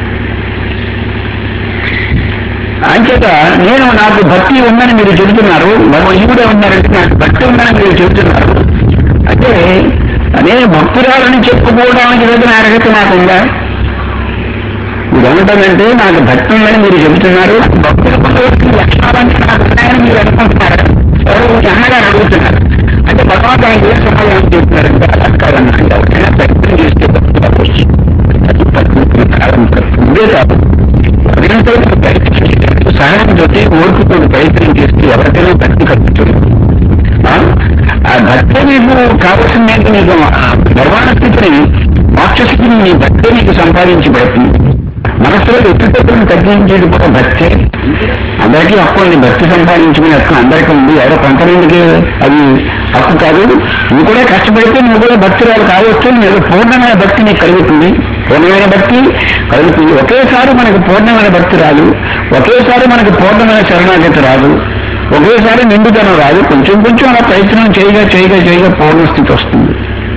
అంచేత నేను నాకు భక్తి ఉందని మీరు చెబుతున్నారు, భగవద్గీడే ఉన్నారంటే నాకు భక్తి ఉందని మీరు చెబుతున్నారు. అంటే నేను భక్తురాలని చెప్పుకోవడానికి దగ్గర అర్హత నాకుందా? మీరు ఏమంటారంటే నాకు భక్తి ఉందని మీరు చెబుతున్నారు, భక్తుల లక్షణాలన్నీ నాకు ఉన్నాయని మీరు అనుకుంటున్నారు. ఎవరు అన్నగారు అడుగుతున్నారు. అంటే భగవంతు ఆయన ఏ సమాధానం చెప్తున్నారంటే అలా కాదన్నా, ఎవరైనా ప్రయత్నం చేస్తే భక్తులు అవ్వచ్చు. అది ప్రకృతిని ఇదే కాదు, నిరంతరం ప్రయత్నం సహనంతో ఓర్పుతో ప్రయత్నం చేస్తే ఎవరికైనా భక్తి కలుగుతుంది. ఆ భక్తి నీకు కావలసింది ఏంటి? నీకు నిర్వాణ స్థితిని, మోక్ష స్థితిని నీ భక్తి నీకు సంపాదించబడుతుంది. మనసులో ఎత్తుతత్వం తగ్గించేది కూడా భక్తే. అందరికీ హక్కు ఉంది, భక్తి సంపాదించుకునే హక్కు అందరికీ ఉంది. ఎవరో కొంతమందికి అది హక్కు కాదు. నువ్వు కూడా కష్టపడితే నువ్వు కూడా భక్తురాలు కావచ్చు. నువ్వు పూర్ణమైన భక్తి నీకు కలుగుతుంది, పూర్ణమైన భక్తి కలుగుతుంది. ఒకేసారి మనకు పూర్ణమైన భక్తి రాదు, ఒకేసారి మనకు పూర్ణమైన శరణాగతి రాదు, ఒకేసారి నిండుదనం రాదు. కొంచెం కొంచెం అలా ప్రయత్నం చేయగా చేయగా చేయగా పూర్ణస్థితి వస్తుంది.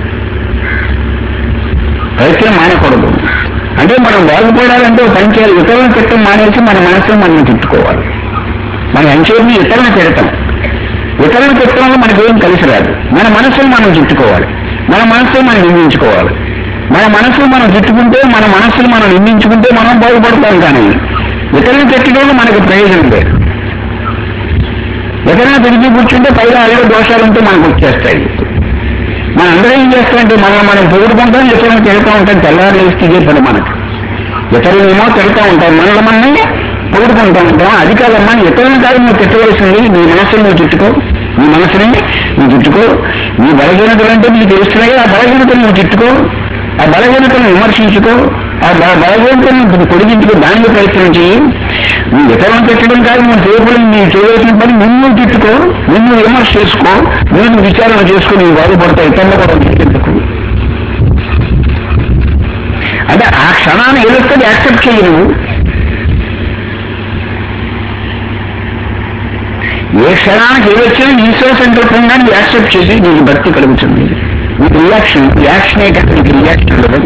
ప్రయత్నం మానకూడదు. అంటే మనం బాగుపడాలంటే పని చేయాలి. ఇతరులను తిట్టం మానేసి మన మనసులో మనం తిట్టుకోవాలి. మన ఎంచేది ఇతరులను తిడతాం, ఇతరులను తిట్టడం వల్ల మనకేం కలిసి రాదు. మన మనసును మనం తిట్టుకోవాలి, మన మనసును మనం నిందించుకోవాలి. మన మనసును మనం తిట్టుకుంటే, మన మనసును మనం నిందించుకుంటే మనం బాగుపడతాం. కానీ ఇతరులను తిట్టడం మనకు ప్రయోజనం లేదు. ఎక్కడైనా తిరిగి కూర్చుంటే పైగా అదే దోషాలుంటే మనకు వచ్చేస్తాయి. మనం అందరూ ఏం చేస్తామంటే మనం మనం పొగుడుకుంటాం, ఇతరులను తిడతా ఉంటాం. తెల్లారులు ఇస్తే పని మనకు. ఇతరులేమో తిడతా ఉంటాం, మనల్ని మనల్ని పొగుడుకుంటూ ఉంటాం. అది కాదమ్మా, ఇతరులను కాదు నువ్వు తిట్టవలసింది, నీ మనసుని నువ్వు తిట్టుకో, నీ మనసుని నువ్వు తిట్టుకో. నీ బలహీనతలు అంటే నీకు తెలుస్తున్నాయి, ఆ బలహీనతలు నువ్వు తిట్టుకో, ఆ బలహీనతలను విమర్శించుకో, ఆ భగవంతుని పొడిగించుకు దానిలో ప్రయత్నం చేయి. నువ్వు ఇతరులను పెట్టడం కాదు, నువ్వు చేయకూడదు, నీవు చేయవలసిన పని నిన్ను తిట్టుకో, నిన్ను విమర్శ చేసుకో, నేను విచారణ చేసుకుని నీవు బాధపడతావు, ఇతరులు కూడా తిట్టుకు. అంటే ఆ క్షణాన్ని ఏదొస్తుంది యాక్సెప్ట్ చేయను. ఏ క్షణానికి ఏదొచ్చినా ఈశ్వర సంకల్పంగా నువ్వు యాక్సెప్ట్ చేసి నీకు భక్తి కలుగుతుంది. నీకు రియాక్షన్ రియాక్షన్ ఏంటంటే నీకు రియాక్షన్ ఉండదు.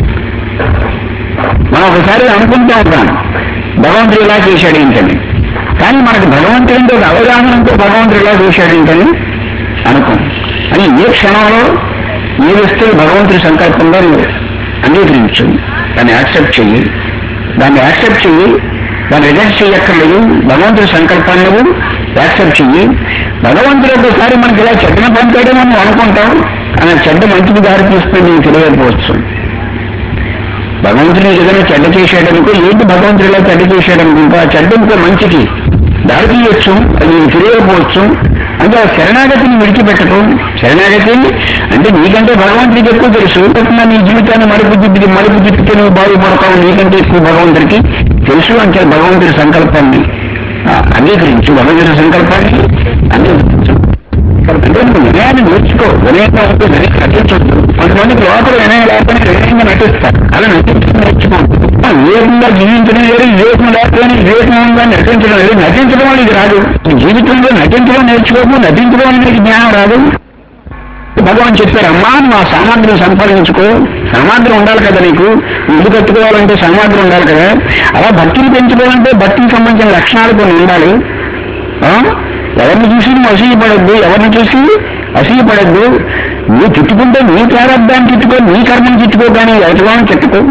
మనం ఒకసారి అనుకుంటూ ఉంటాం భగవంతుడు ఇలా చేశాడు ఏంటని, కానీ మనకు భగవంతుడితో అవగాహనతో భగవంతుడు ఇలా చేశాడు ఏంటని అనుకో. అని ఏ క్షణంలో ఏ వస్తువు భగవంతుడి సంకల్పంగా నువ్వు అంగీకరించు, దాన్ని యాక్సెప్ట్ చెయ్యి. దాన్ని యాక్సెప్ట్ చెయ్యి, దాన్ని రిజెక్ట్ చేయక్కర్లేదు. భగవంతుడి సంకల్పాన్ని నువ్వు యాక్సెప్ట్ చెయ్యి. భగవంతుడు ఒకసారి మనకి ఇలా చెడ్డను పంపాడేమో నువ్వు అనుకుంటావు, కానీ చెడ్డ మంచికి దారి తీస్తుందని నీకు తెలియకపోవచ్చు. భగవంతుడు ఏదైనా చెడ్డ చేశాడనుకో, ఏంటి భగవంతుడు ఇలా చెడ్డ చేశాడనుకుంటా, ఆ చెడ్డ ఇంకో మంచికి దారి తీయచ్చు, అది నీకు తెలియకపోవచ్చు. అంటే ఆ శరణాగతిని విడిచిపెట్టకు. శరణాగతి అంటే నీకంటే భగవంతుడికి ఎక్కువ తెలుసు. నీ జీవితాన్ని మలుపు తిప్పి మలుపు తిప్పితే నువ్వు బాగుపడతావు, నీకంటే ఎక్కువ భగవంతుడికి తెలుసు. అంటే భగవంతుడి సంకల్పాన్ని అంగీకరించు, భగవంతుడి సంకల్పాన్ని అంగీకరించు. అంటే నువ్వు వినయాన్ని నేర్చుకో. వినయంగా ఉంటే వినయం నటించొద్దు. కొంతమందికి లోపల వినయం లేకపోతే వినయంగా నటిస్తారు, అలా నటించడం నేర్చుకో. వివేకంగా జీవించడం లేదు, వివేకం లేకపోతే వివేకంగా నటించడం లేదు. నటించడం వల్ల ఇది రాదు. జీవితంలో నటించడం నేర్చుకోకు, నటించడం వల్ల నీకు జ్ఞానం రాదు. భగవాన్ చెప్పారు, అమ్మా నువ్వు ఆ సామాగ్రిని సంపాదించుకో. సామాగ్రి ఉండాలి కదా, నీకు ఇల్లు కట్టుకోవాలంటే సామాగ్రి ఉండాలి కదా. అలా భక్తిని పెంచుకోవాలంటే భక్తికి సంబంధించిన లక్షణాలు కొన్ని ఉండాలి. ఎవరిని చూసి నువ్వు అసూయపడద్దు, ఎవరిని చూసి అసూయపడద్దు. నువ్వు తిట్టుకుంటే నీ ప్రారంభాన్ని తిట్టుకో, నీ కర్మని తిట్టుకో, కానీ ఎదుటివాడిని తిట్టుకో.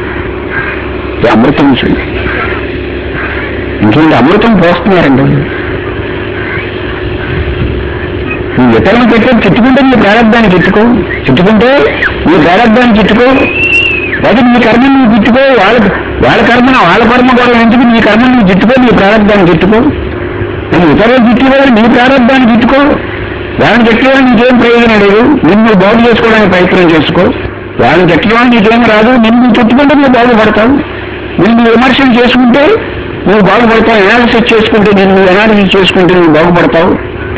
అమృతం చూడండి, ఇంకేంటి అమృతం పోస్తున్నారండి. నువ్వు ఇతరులను పెట్టే తిట్టుకుంటే నీ ప్రారంభాన్ని తిట్టుకో, తిట్టుకుంటే నీ ప్రారంభాన్ని తిట్టుకో. లేదా నీ కర్మని నువ్వు తిట్టుకో, వాళ్ళ వాళ్ళ కర్మ వాళ్ళ కర్మ కూడా ఎందుకు, నీ కర్మని నువ్వు తిట్టుకో, నీ ప్రారంభాన్ని తిట్టుకో. నువ్వు ఇతరులు తిట్టుకోవాలి, నీ ప్రారంభాన్ని తిట్టుకో. వాళ్ళని తిట్టేవాళ్ళు నీకేం ప్రయోజనం లేదు. నిన్ను బాగు చేసుకోవడానికి ప్రయత్నం చేసుకో. వాళ్ళని తిట్టేవాళ్ళు నీకేం రాదు. నిన్ను తిట్టుకుంటే నువ్వు బాగుపడతావు. నిన్ను విమర్శలు చేసుకుంటే నువ్వు బాగుపడతావు. ఎనాలిసిస్ చేసుకుంటే నిన్ను ఎనాలిసిస్ చేసుకుంటే నువ్వు బాగుపడతావు.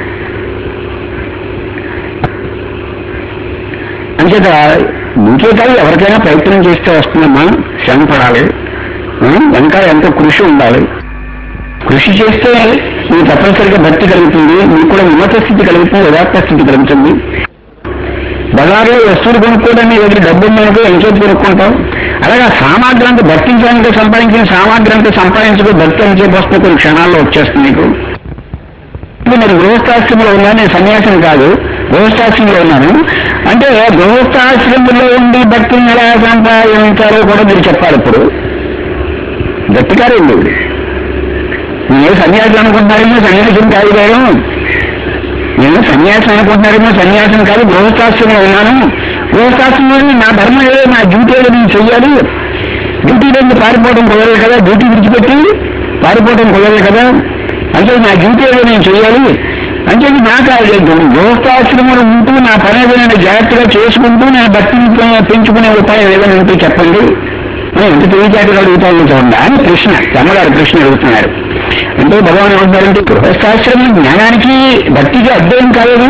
అంచేత నీకే కాదు ఎవరికైనా ప్రయత్నం చేస్తే వస్తుందమ్మా. శ్రమ పడాలి, ఇంకా ఎంతో కృషి ఉండాలి. కృషి చేస్తే నీకు తప్పనిసరిగా భక్తి కలుగుతుంది, నీకు కూడా ఉన్నత స్థితి కలుగుతుంది, యథార్థ స్థితి కలుగుతుంది. బజార్లో వస్తువులు కొనుక్కోవడానికి దగ్గర డబ్బు ఉందనుకో ఎంచేది కొనుక్కుంటాం. అలాగే సామాగ్రి అంతా భక్తించడానికి సంపాదించిన సామాగ్రి అంతా సంపాదించుకో, భక్తి అని చెప్పి వస్తే కొన్ని క్షణాల్లో వచ్చేస్తుంది నీకు. నేను గృహస్థాశ్రమంలో ఉన్నాను, నేను సన్యాసం కాదు, గృహస్థాశ్రమంలో ఉన్నాను. అంటే గృహస్థాశ్రమంలో ఉండి భక్తిని ఎలా సంపాదించాలో కూడా మీరు చెప్పాలి. ఇప్పుడు గట్టిగారేండి, నేను సన్యాసం అనుకుంటున్నారేమో, సన్యాసం కాదు గారు. నేను సన్యాసం అనుకుంటున్నారేమో, సన్యాసం కాదు, గృహస్థాశ్రమంలో ఉన్నాను. గృహస్థాశ్రమంలో నా ధర్మం ఏదో, నా డ్యూటీ ఏదో నేను చెయ్యాలి. డ్యూటీ నుంచి పారిపోవడం కుదరదు కదా, డ్యూటీ విడిచిపెట్టి పారిపోవడం కుదరదు కదా. అంటే నా డ్యూటీ ఏదో నేను చెయ్యాలి అంటే నాకు గృహస్థాశ్రమంలో ఉంటూ నా పని ఏదో నేను జాగ్రత్తగా చేసుకుంటూ నేను భక్తిని పెంచుకునే ఉపాయం ఏదైనా ఉంటే చెప్పండి. ఎంత తెలివితేటలు అడుగుతాను చూడండి అని కృష్ణ తమ్మగారు కృష్ణ అడుగుతున్నారు. అంటే భగవాన్ ఏమంటారంటే గృహస్థాశ్రమం జ్ఞానానికి భక్తికి అధ్యయనం కాలేదు.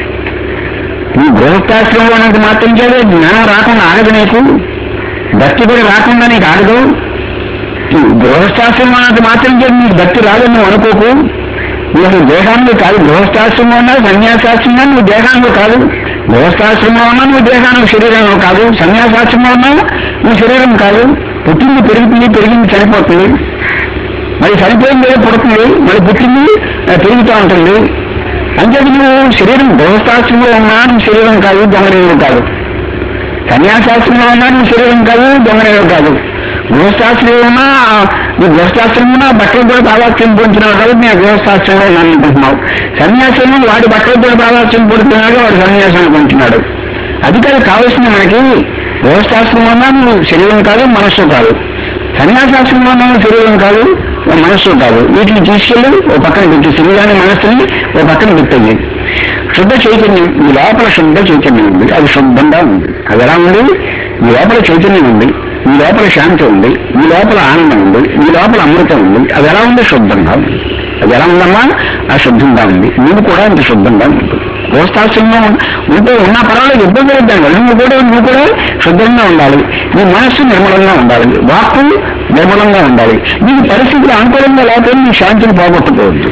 నీ గృహస్థాశ్రమంలో ఉన్నంత మాత్రం చేత జ్ఞానం రాకుండా ఆగదు, నీకు భక్తి కూడా రాకుండా నీకు ఆగదు. గృహస్థాశ్రమం అన్నంత మాత్రం చేత నీకు భక్తి రాదని నువ్వు అనుకోకు. నువ్వు అసలు దేహాన్ని కాదు, గృహస్థాశ్రమం ఉన్నా సన్యాసాశ్రమం నువ్వు దేహాన్ని కాదు. గృహస్థాశ్రమం ఉన్నా నువ్వు దేహానికి శరీరంలో కాదు, సన్యాసాశ్రమం ఉన్నా నువ్వు శరీరం కాదు. పుట్టింది పెరుగుతుంది, పెరిగింది చనిపోతుంది, మరి చనిపోయింది పుడుతుంది, మరి పుట్టింది పెరుగుతూ ఉంటుంది. అంటే నువ్వు శరీరం గృహస్థాశ్రమంలో ఉన్నా నువ్వు శరీరం కాదు, దొంగనేవుడు కాదు. సన్యాసాశ్రమంలో ఉన్నా నువ్వు శరీరం కాదు, దొంగనేవుడు కాదు. గృహస్థాశ్రమం ఉన్నా నువ్వు గృహస్థాశ్రమం ఉన్నా బట్టలు కూడా ప్రాధాన్యం పొందుతున్నావు కాబట్టి నేను గృహస్థాశ్రమంలో ఉన్నాను అనుకుంటున్నావు. సన్యాసంలో వాడి బట్టలు కూడా ప్రాధాన్యం పొందుతున్నాడు, వాడు సన్యాసం అనుకుంటున్నాడు. అది కాదు కావాల్సింది మనకి. గృహస్థాశ్రమం ఉన్నా నువ్వు శరీరం కాదు, మనస్సు కాదు. సన్యాసాశ్రమం ఉన్నా నువ్వు శరీరం కాదు, మనస్సు కాదు. వీటిని తీసుకెళ్ళి ఓ పక్కన పెట్టి శరీరాన్ని మనస్సుని ఓ పక్కన పెట్టేది. శుద్ధ చైతన్యం, మీ లోపల శుద్ధ చైతన్యం ఉంది, అది శుద్ధంగా ఉంది. అది ఎలా ఉంది? మీ లోపల చైతన్యం ఉంది, మీ లోపల శాంతి ఉంది, మీ లోపల ఆనందం ఉంది, మీ లోపల అమృతం ఉంది. అది ఎలా ఉంది? శుద్ధంగా ఉంది. అది ఎలా ఉందమ్మా? అశుద్ధంగా ఉంది. నువ్వు కూడా అంత శుద్ధంగా ఉంటుంది. గోస్తాశ్రంలో ఉంటే ఉన్నా పర్వాలేదు, ఇబ్బంది లేదు. నువ్వు కూడా నువ్వు కూడా శుద్ధంగా ఉండాలి. నీ మనస్సు నిర్మలంగా ఉండాలి, వాక్కు నిర్మలంగా ఉండాలి. నీకు పరిస్థితులు అనుకూలంగా లేకపోతే నీ శాంతిని పోగొట్టుకోవద్దు.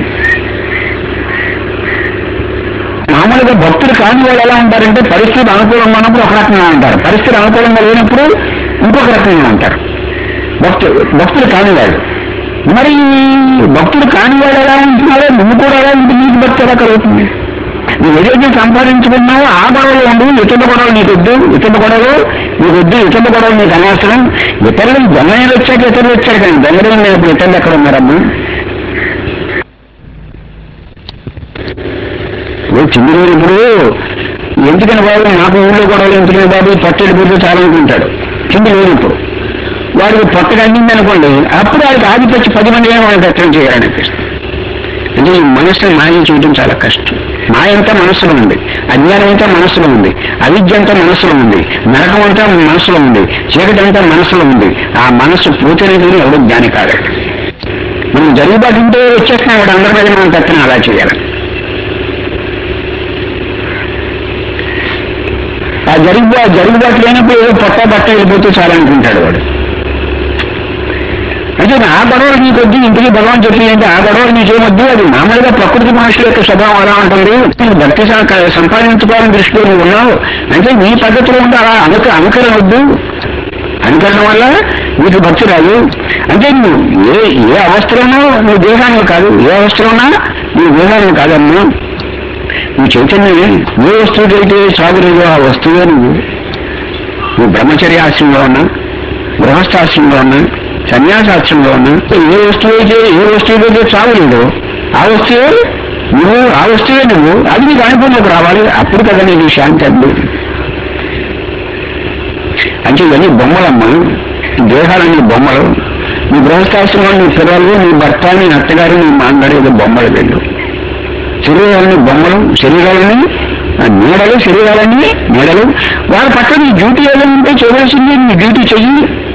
మామూలుగా భక్తులు కాని వాళ్ళు ఎలా ఉంటారంటే పరిస్థితులు అనుకూలంగా ఉన్నప్పుడు ఒక రకంగా ఉంటారు, పరిస్థితులు అనుకూలంగా లేనప్పుడు ఇంకొక రకంగా ఉంటారు. భక్తులు భక్తులు కాని వాళ్ళు. మరి భక్తులు కాని వాళ్ళు ఎలా ఉంటున్నారో నువ్వు కూడా ఎలా ఉంటుంది? నీకు భక్తి ఎలా కలుగుతుంది? నువ్వు ఏదైతే సంపాదించుకున్నావో ఆ గొడవలు ఉండు. ఇతరుల గొడవలు నీకు వద్దు, ఇతరుల గొడవలు నీకు వద్దు, ఇతరుల గొడవలు నీకు అనవసరం. ఇతరులు దొంగలు వచ్చాక ఇతరులు వచ్చారు, కానీ దొంగలు లేనప్పుడు ఇతరులు ఎక్కడ ఉన్నారమ్మా? చిన్న రోజు ఇప్పుడు ఎందుకని బాబు నాకు ఊళ్ళో గొడవలు ఎందుకని బాబు పట్టెడు పూర్తి చాలనుకుంటాడు. కింది లేనప్పుడు వాడికి పొట్టగా అందింది అనుకోండి, అప్పుడు వాడికి ఆదిపచ్చి పది మంది వాళ్ళకి అర్థం చేయాలనిపిస్తుంది. అంటే ఈ మనసుని మాయం చేయడం చాలా కష్టం. మాయ అంతా మనస్సులో ఉంది, అజ్ఞానం అంతా మనస్సులో ఉంది, అవిద్య అంతా మనస్సులో ఉంది, నరకం అంతా మనస్సులో ఉంది, చీకటి అంతా మనస్సులో ఉంది. ఆ మనస్సు పోతేనే కానీ ఎవడో జ్ఞాని కాదు. మనం జరుగుబాటు ఉంటే వచ్చేస్తున్నాం, వాడు అందరి మీద మనం తక్కువ అలా చేయాలి. ఆ జరుగుబా జరుగుబాటు లేనప్పుడు ఏదో పొట్ట బట్ట వెళ్ళిపోతే చాలనుకుంటాడు వాడు. అంటే ఆ గొడవలు నీకు వద్దు, ఇంటికి భగవాన్ చెప్పిందంటే ఆ గొడవలు నీకేమొద్దు. అది మామూలుగా ప్రకృతి మనుషుల యొక్క స్వభావం అలా ఉంటుంది. భక్తి సంపాదించుకోవాలని దృష్టిలో నువ్వు ఉన్నావు అంటే నీ పద్ధతిలో ఉంటే అలా అనుక అనుకరణ వద్దు. అనుకరణ వల్ల నీకు భక్తి రాదు. అంటే నువ్వు ఏ ఏ అవస్థలోనో నువ్వు దేహాన్ని కాదు, ఏ అవస్థలోనా నువ్వు దేహాన్ని కాదమ్మా. నువ్వు చైతన్యమే. ఏ వస్తువుకైతే సాగులేదో ఆ వస్తువే నువ్వు. నువ్వు బ్రహ్మచర్యాశ్రమంలో ఉన్నా, గృహస్థాశ్రమంలో ఉన్నా, సన్యాసాశ్రమంలో ఉన్నా, ఏ వస్తువు అయితే ఏ వస్తువుకైతే సాగులేదో ఆ వస్తువే నువ్వు, ఆ వస్తువే నువ్వు. అది నీకు అనుభవంలోకి రావాలి. అప్పుడు కదా నీకు శాంతి. అడ్డు అంటే ఇవన్నీ బొమ్మలమ్మా, దేహాలన్నీ బొమ్మలు. నీ గృహస్థాశ్రమంలో నీ పిల్లలు, నీ భర్త, నీ అత్తగారు, నీ మాంగారు ఏదో బొమ్మలు వెళ్ళు. శరీరాలని బొమ్మలు, శరీరాలని నీడలు, శరీరాలని నీడలు. వాళ్ళ పట్ల నీ డ్యూటీ ఏదంటే చేయవలసింది, నీ డ్యూటీ చెయ్యి.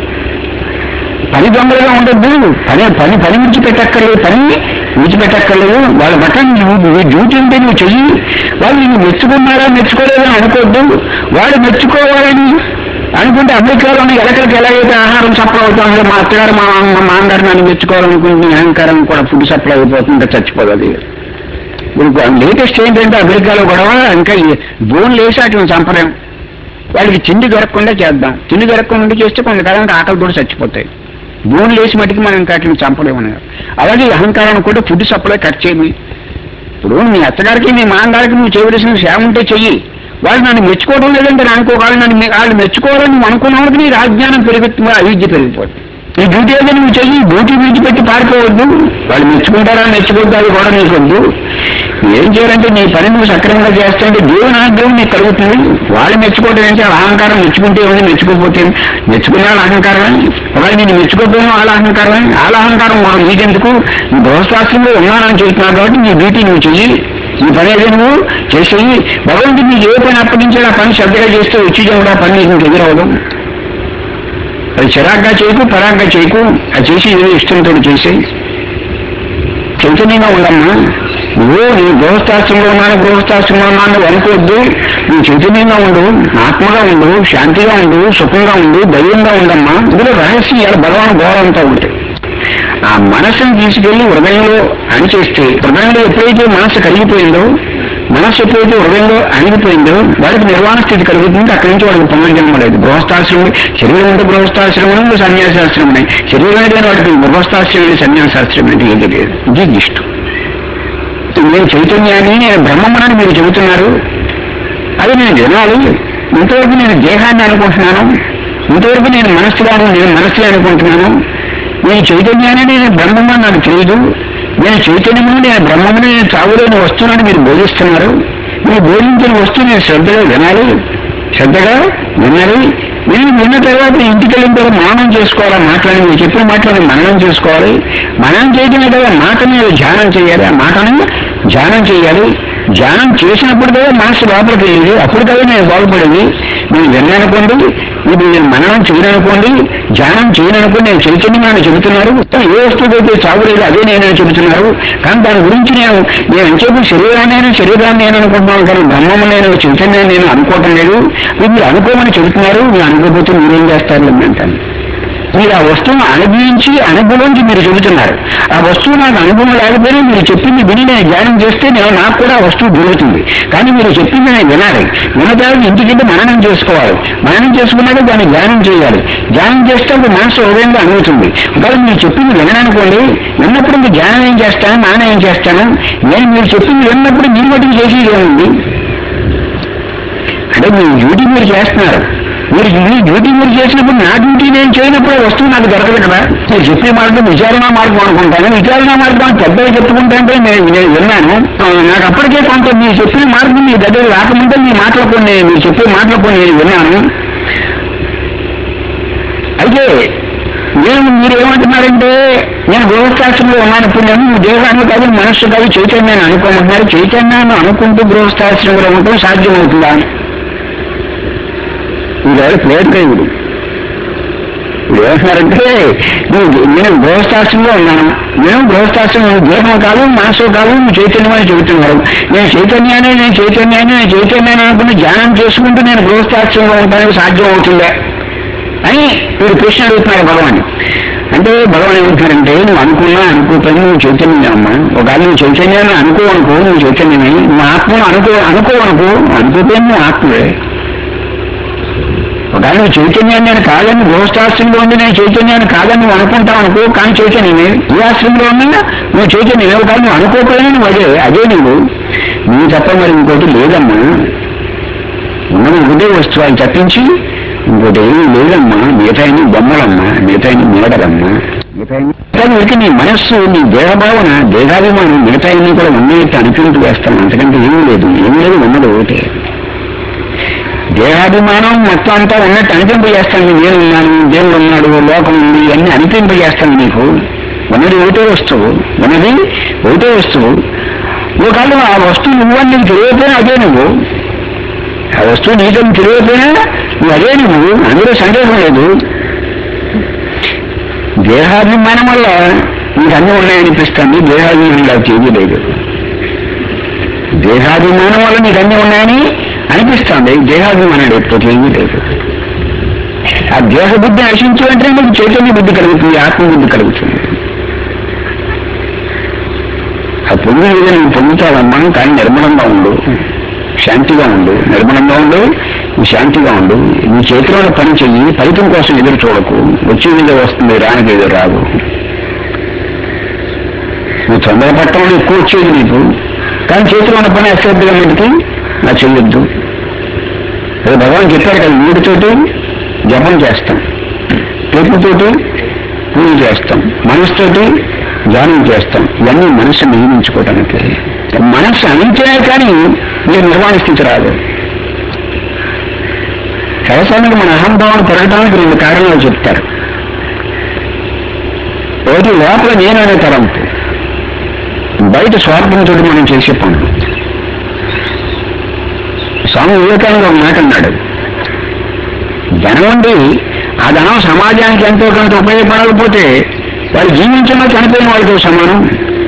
పని దొంగలుగా ఉండద్దు. పని పని పని విడిచిపెట్టక్కర్లేదు, పని విడిచిపెట్టక్కర్లేదు. వాళ్ళ పట్ల నీ డ్యూటీ ఉంటే నువ్వు చెయ్యి. వాళ్ళు నువ్వు మెచ్చుకున్నారా మెచ్చుకోలేదని అనుకోవద్దు. వాళ్ళు మెచ్చుకోవాలని అనుకుంటే అమెరికాలోని ఎలకలకి ఎలాగైతే ఆహారం సప్లై అవుతుందో మా అత్తగారు మా మా అమ్మగారు నన్ను మెచ్చుకోవాలనుకుంటే అహంకారం కూడా ఫుడ్ సప్లై అయిపోతుంటే చచ్చిపోతుంది. లేటెస్ట్ ఏంటంటే అమెరికాలో గొడవ ఇంకా బోన్లు వేసి అటువంటి చంపలేం. వాళ్ళకి తిండి దొరకకుండా చేద్దాం. తిండి దొరకకుండా చేస్తే కొంతకాలానికి ఆకలి కూడా చచ్చిపోతాయి. బోన్లు వేసి మటుకు మనం ఇంకా అట్లా చంపలేము. అలాగే అహంకారాన్ని కూడా ఫుడ్ సప్లై కట్ చేయమి. ఇప్పుడు మీ అత్తగారికి మీ మామగారికి నువ్వు చేయవలసిన సేవ ఉంటే చెయ్యి. వాళ్ళు నన్ను మెచ్చుకోవడం లేదంటే అనుకోవాలి. నన్ను వాళ్ళు మెచ్చుకోవాలని నువ్వు అనుకున్నవాడికి నీ రాజ్ఞానం పెరుగుతుంది, అవిద్య పెరిగిపోతుంది. ఈ డ్యూటీ అయితే నువ్వు చెయ్యి. డ్యూటీ విడిచిపెట్టి పారిపోవద్దు. వాళ్ళు మెచ్చుకుంటారా మెచ్చుకుంటారు కూడా నీకొద్దు. ఏం చేయాలంటే నీ పని నువ్వు సక్రమంగా చేస్తుంటే దేవుని ఆగ్రహం నీకు కలుగుతుంది. వాళ్ళు మెచ్చుకోవడం ఏంటి? వాళ్ళ అహంకారం మెచ్చుకుంటే ఏమైనా మెచ్చుకోకపోతే మెచ్చుకునే వాళ్ళ అహంకారమే. ఒకవేళ నేను మెచ్చుకోకపోయినా వాళ్ళ అహంకారమే. వాళ్ళ అహంకారం మనం నీకెందుకు? నీ గృహస్థాశ్రంలో ఉన్నానని చెప్తున్నావు కాబట్టి నీ డ్యూటీ నువ్వు చెయ్యి. నీ పని అయితే నువ్వు చేసేయి. భగవంతుడు నీకు ఏ పని అప్పగించి ఆ పని శ్రద్ధగా చేస్తే వచ్చి కూడా ఆ పని నీకు ఎదురవడం. అది చిరాగ్గా చేయకు, పరాగ్గా చేయకు. అది చేసి ఏదో ఇష్టంతో చేసేయి. చైతన్యంగా ఉండమ్మా. నువ్వు నీ గృహస్థాశ్రమంలో ఉన్నాను గృహస్థాశ్రమంలో ఉన్నాను అనుకోవద్దు. నువ్వు చైతన్యంగా ఉండు, ఆత్మగా ఉండు, శాంతిగా ఉండు, సుఖంగా ఉండు, ధైర్యంగా ఉండమ్మా. ఇందులో రహస్యం ఇలా భగవాన్ గౌరవంతో ఉంటాయి. ఆ మనస్సును తీసుకెళ్లి హృదయంలో అణిచేస్తే, హృదయంలో ఎప్పుడైతే మనస్సు కరిగిపోయిందో, మనస్సు ఎప్పుడైతే హృదయంలో అణిగిపోయిందో వాడికి నిర్వాణ స్థితి కలుగుతుంది. అక్కడి నుంచి వాడికి పునర్జన్మ లేదు. గృహస్థాశ్రమం, శరీరం అంటే గృహస్థాశ్రమం, సన్యాసాశ్రమం. శరీరం అయితే వాడికి గృహస్థాశ్రమం, సన్యాసాశ్రమం అంటే ఏది లేదు. ఇది ఇష్టం. నేను చైతన్యాన్ని, నేను బ్రహ్మమని మీరు చెబుతున్నారు, అది నేను వినాలి. ఇంతవరకు నేను దేహాన్ని అనుకుంటున్నాను, ఇంతవరకు నేను మనస్సుగాను నేను మనస్సులో అనుకుంటున్నాను. నేను చైతన్యాన్ని, నేను బ్రహ్మమని నాకు తెలియదు. నేను చైతన్యమును, నేను బ్రహ్మమును, నేను చావులేని వస్తువులని మీరు బోధిస్తున్నారు. మీరు బోధించిన వస్తువు నేను శ్రద్ధగా వినాలి, శ్రద్ధగా వినాలి. నేను విన్న తర్వాత ఇంటికి వెళ్ళిన తర్వాత మననం చేసుకోవాలి. మాట్లాడి మీరు చెప్పిన మాటలను మననం చేసుకోవాలి. మననం చేయడమే కదా, మాటని ధ్యానం చేయాలి. ఆ మాటను ధ్యానం చేయాలి. ధ్యానం చేసినప్పుడు కదా మనసు లోపలికి వెళ్ళేది, అప్పుడు కదా నేను బాగుపడేది. నేను విన్నానుకోండి, ఇప్పుడు నేను మననం చేయననుకోండి, ధ్యానం చేయననుకోండి, నేను చైతన్యమని చెబుతున్నారు. ఏ వస్తువుకైతే చావులేదు అదే నేనని చెబుతున్నారు. కానీ దాని గురించి నేను నేను ఎంచేపు శరీరాన్ని శరీరాన్ని నేను అనుకుంటున్నాను, కానీ బ్రహ్మము నేను చైతన్యాన్ని నేను అనుకోవటం లేదు. మీరు అనుకోమని చెబుతున్నారు, మీరు అనుకోకపోతే మీరేం చేస్తారు అని అంటాను. మీరు ఆ వస్తువును అనుభవించి అనుభవించి మీరు చెబుతున్నారు. ఆ వస్తువు నాకు అనుభవం లేకపోయినా మీరు చెప్పింది విని నేను ధ్యానం చేస్తే నేను నాకు కూడా ఆ వస్తువు దొరుకుతుంది. కానీ మీరు చెప్పింది నేను వినాలి. విన్న తర్వాత ఇంటికి మననం చేసుకోవాలి. మననం చేసుకున్నాక దాన్ని ధ్యానం చేయాలి. ధ్యానం చేస్తే అది మనసు హృదయంగా అనుభూతుంది. ఒకవేళ మీరు చెప్పింది విననుకోండి, విన్నప్పుడు మీరు ధ్యానం ఏం చేస్తాను, నాన్న ఏం చేస్తాను. నేను మీరు చెప్పింది విన్నప్పుడు మీరు మటుకు చేసేది ఏముంది అంటే మీ డ్యూటీ మీరు చేస్తున్నారు. మీరు ఈ డ్యూటీ మీరు చేసినప్పుడు నా డ్యూటీ నేను చేయనప్పుడు వస్తువు నాకు దొరకదు కదా. మీరు చెప్పే మార్గం విచారణ మార్గం అనుకుంటాను. విచారణ మార్గం పెద్దగా చెప్పుకుంటే నేను నేను విన్నాను. నాకు అప్పటికే కొంత మీరు చెప్పిన మార్గం మీ దగ్గర రాకముందే మీ మాటలు కొన్ని మీరు చెప్పే మాటలు కొన్ని నేను విన్నాను. అయితే నేను మీరు ఏమంటున్నారంటే నేను గృహస్థాశ్రమంలో ఉన్నాను. ఇప్పుడు నేను దేహాన్ని కాదు మనస్సు కాదు చైతన్యాన్ని అనుకోమంటున్నారు. చైతన్యాన్ని అనుకుంటూ గృహస్థాశ్రమంలో ఉండటం సాధ్యమవుతుందా? ఈవేళ ప్లేటైవుడు ఇప్పుడు ఏమంటున్నారంటే నేను గృహస్థాశ్రమంలో ఉన్నాను, నేను గృహస్థాశ్రమం దేహం కాదు మనసు కాదు నువ్వు చైతన్యమని చెబుతున్నారు. నేను చైతన్యాన్ని నేను చైతన్యాన్ని నేను చైతన్యాన్ని అనుకుని ధ్యానం చేసుకుంటూ నేను గృహస్థాశ్రమంలో ఉండడానికి సాధ్యం అవుతుందా అని మీరు ప్రశ్న అడుగుతున్నారు భగవాన్. అంటే భగవాన్ ఏమంటున్నారంటే నువ్వు అనుకున్నా అనుకోపోయినా నువ్వు చైతన్యమే అమ్మా. ఒకవేళ నువ్వు చైతన్యాన్ని అనుకో అనుకో నువ్వు చైతన్యమే. నువ్వు ఆత్మను అనుకో అనుకో అనుకో అనుకోపోయినా నువ్వు ఆత్మవే. ఒకవేళ నువ్వు చైతన్యాన్ని నేను కాదని గృహస్థాశ్రమంలో ఉండి నేను చైతన్యాన్ని కాదని నువ్వు అనుకుంటావు అనుకో, కానీ చైతన్యమే. ఈ ఆశ్రమంలో ఉన్నా నువ్వు చైతన్యమే. ఒకవేళ నువ్వు అనుకోకపోయినా నువ్వు అదే అదే నువ్వు నువ్వు తప్ప మరి ఇంకోటి లేదమ్మా. ఉన్నది ఒకటే వస్తువు అది తప్పించి ఇంకోటి ఏమీ లేదమ్మా. మిగతాయిని బొమ్మలమ్మా, మిగతాయిని మేడలమ్మా, మిగతాయి నీ మనస్సు నీ దేహభావన దేహాభిమానం మిగతాయిని కూడా ఉన్నట్టు అనుకుంటూ వేస్తాను. అంతకంటే ఏమీ లేదు. ఏమీ లేదు, ఉన్నది ఒకటే. దేహాభిమానం మొత్తం అంతా ఉన్నట్టు అనిపింపజేస్తాను. నేను ఉన్నాను, దేవుడు ఉన్నాడు, లోకం ఉంది అన్ని అనిపింపజేస్తాను. నీకు ఉన్నది ఒకటే వస్తువు, ఉన్నది ఒకటే వస్తువు. ఒకవేళ ఆ వస్తువు నువ్వని నీకు తెలియకపోయినా అదే నువ్వు. ఆ వస్తువు నీకని తెలియకపోయినా నువ్వు అదే నువ్వు. అందులో సందేహం లేదు. దేహాభిమానం వల్ల నీకు అన్నీ ఉన్నాయనిపిస్తుంది. దేహాభిమానం నాకు తెలియలేదు. దేహాభిమానం వల్ల నీకు అన్నీ ఉన్నాయని అనిపిస్తుంది. దేహాభిమానం లేకపోతే ఏమీ లేదు. ఆ దేహ బుద్ధి నశించాలంటే నీకు చైతన్య బుద్ధి కలుగుతుంది, ఆత్మబుద్ధి కలుగుతుంది. ఆ పొందిన విధంగా నువ్వు పొందుతావమ్మా. కానీ నిర్మలంగా ఉండు, శాంతిగా ఉండు. నిర్మలంగా ఉండు, నువ్వు శాంతిగా ఉండు. నీ చేతిలో పని చెయ్యి. ఫలితం కోసం ఎదురు చూడకు. వచ్చేది వస్తుంది, రానికి ఏదో రాదు. నువ్వు తొందరపట్టడం ఎక్కువ వచ్చేది నీకు, కానీ చేతిలో ఉన్న పని అశ్రద్ధగా మటుకి నా చెయ్యొద్దు. అదే భగవాన్ చెప్పారు కదా, మూడితోటి జపం చేస్తాం, పేపుతోటి పూజ చేస్తాం, మనసుతోటి ధ్యానం చేస్తాం. ఇవన్నీ మనసు నియమించుకోవడానికి. మనస్సు అనించినా కానీ మీరు నిర్వాణ స్థితి రాదు. సరసంగా మన అహంభావం పెరగడానికి రెండు కారణాలు చెప్తారు. ఒకటి లోపల నేననే తలంపు, బయట స్వార్థంతో మనం చేసే పనులు. స్వామి వివేకానంద ఒక మాట అన్నాడు, ధనం ఉండి ఆ ధనం సమాజానికి ఎంతో కొంత ఉపయోగపడకపోతే వాళ్ళు జీవించడం చనిపోయిన వాళ్ళతో సమానం.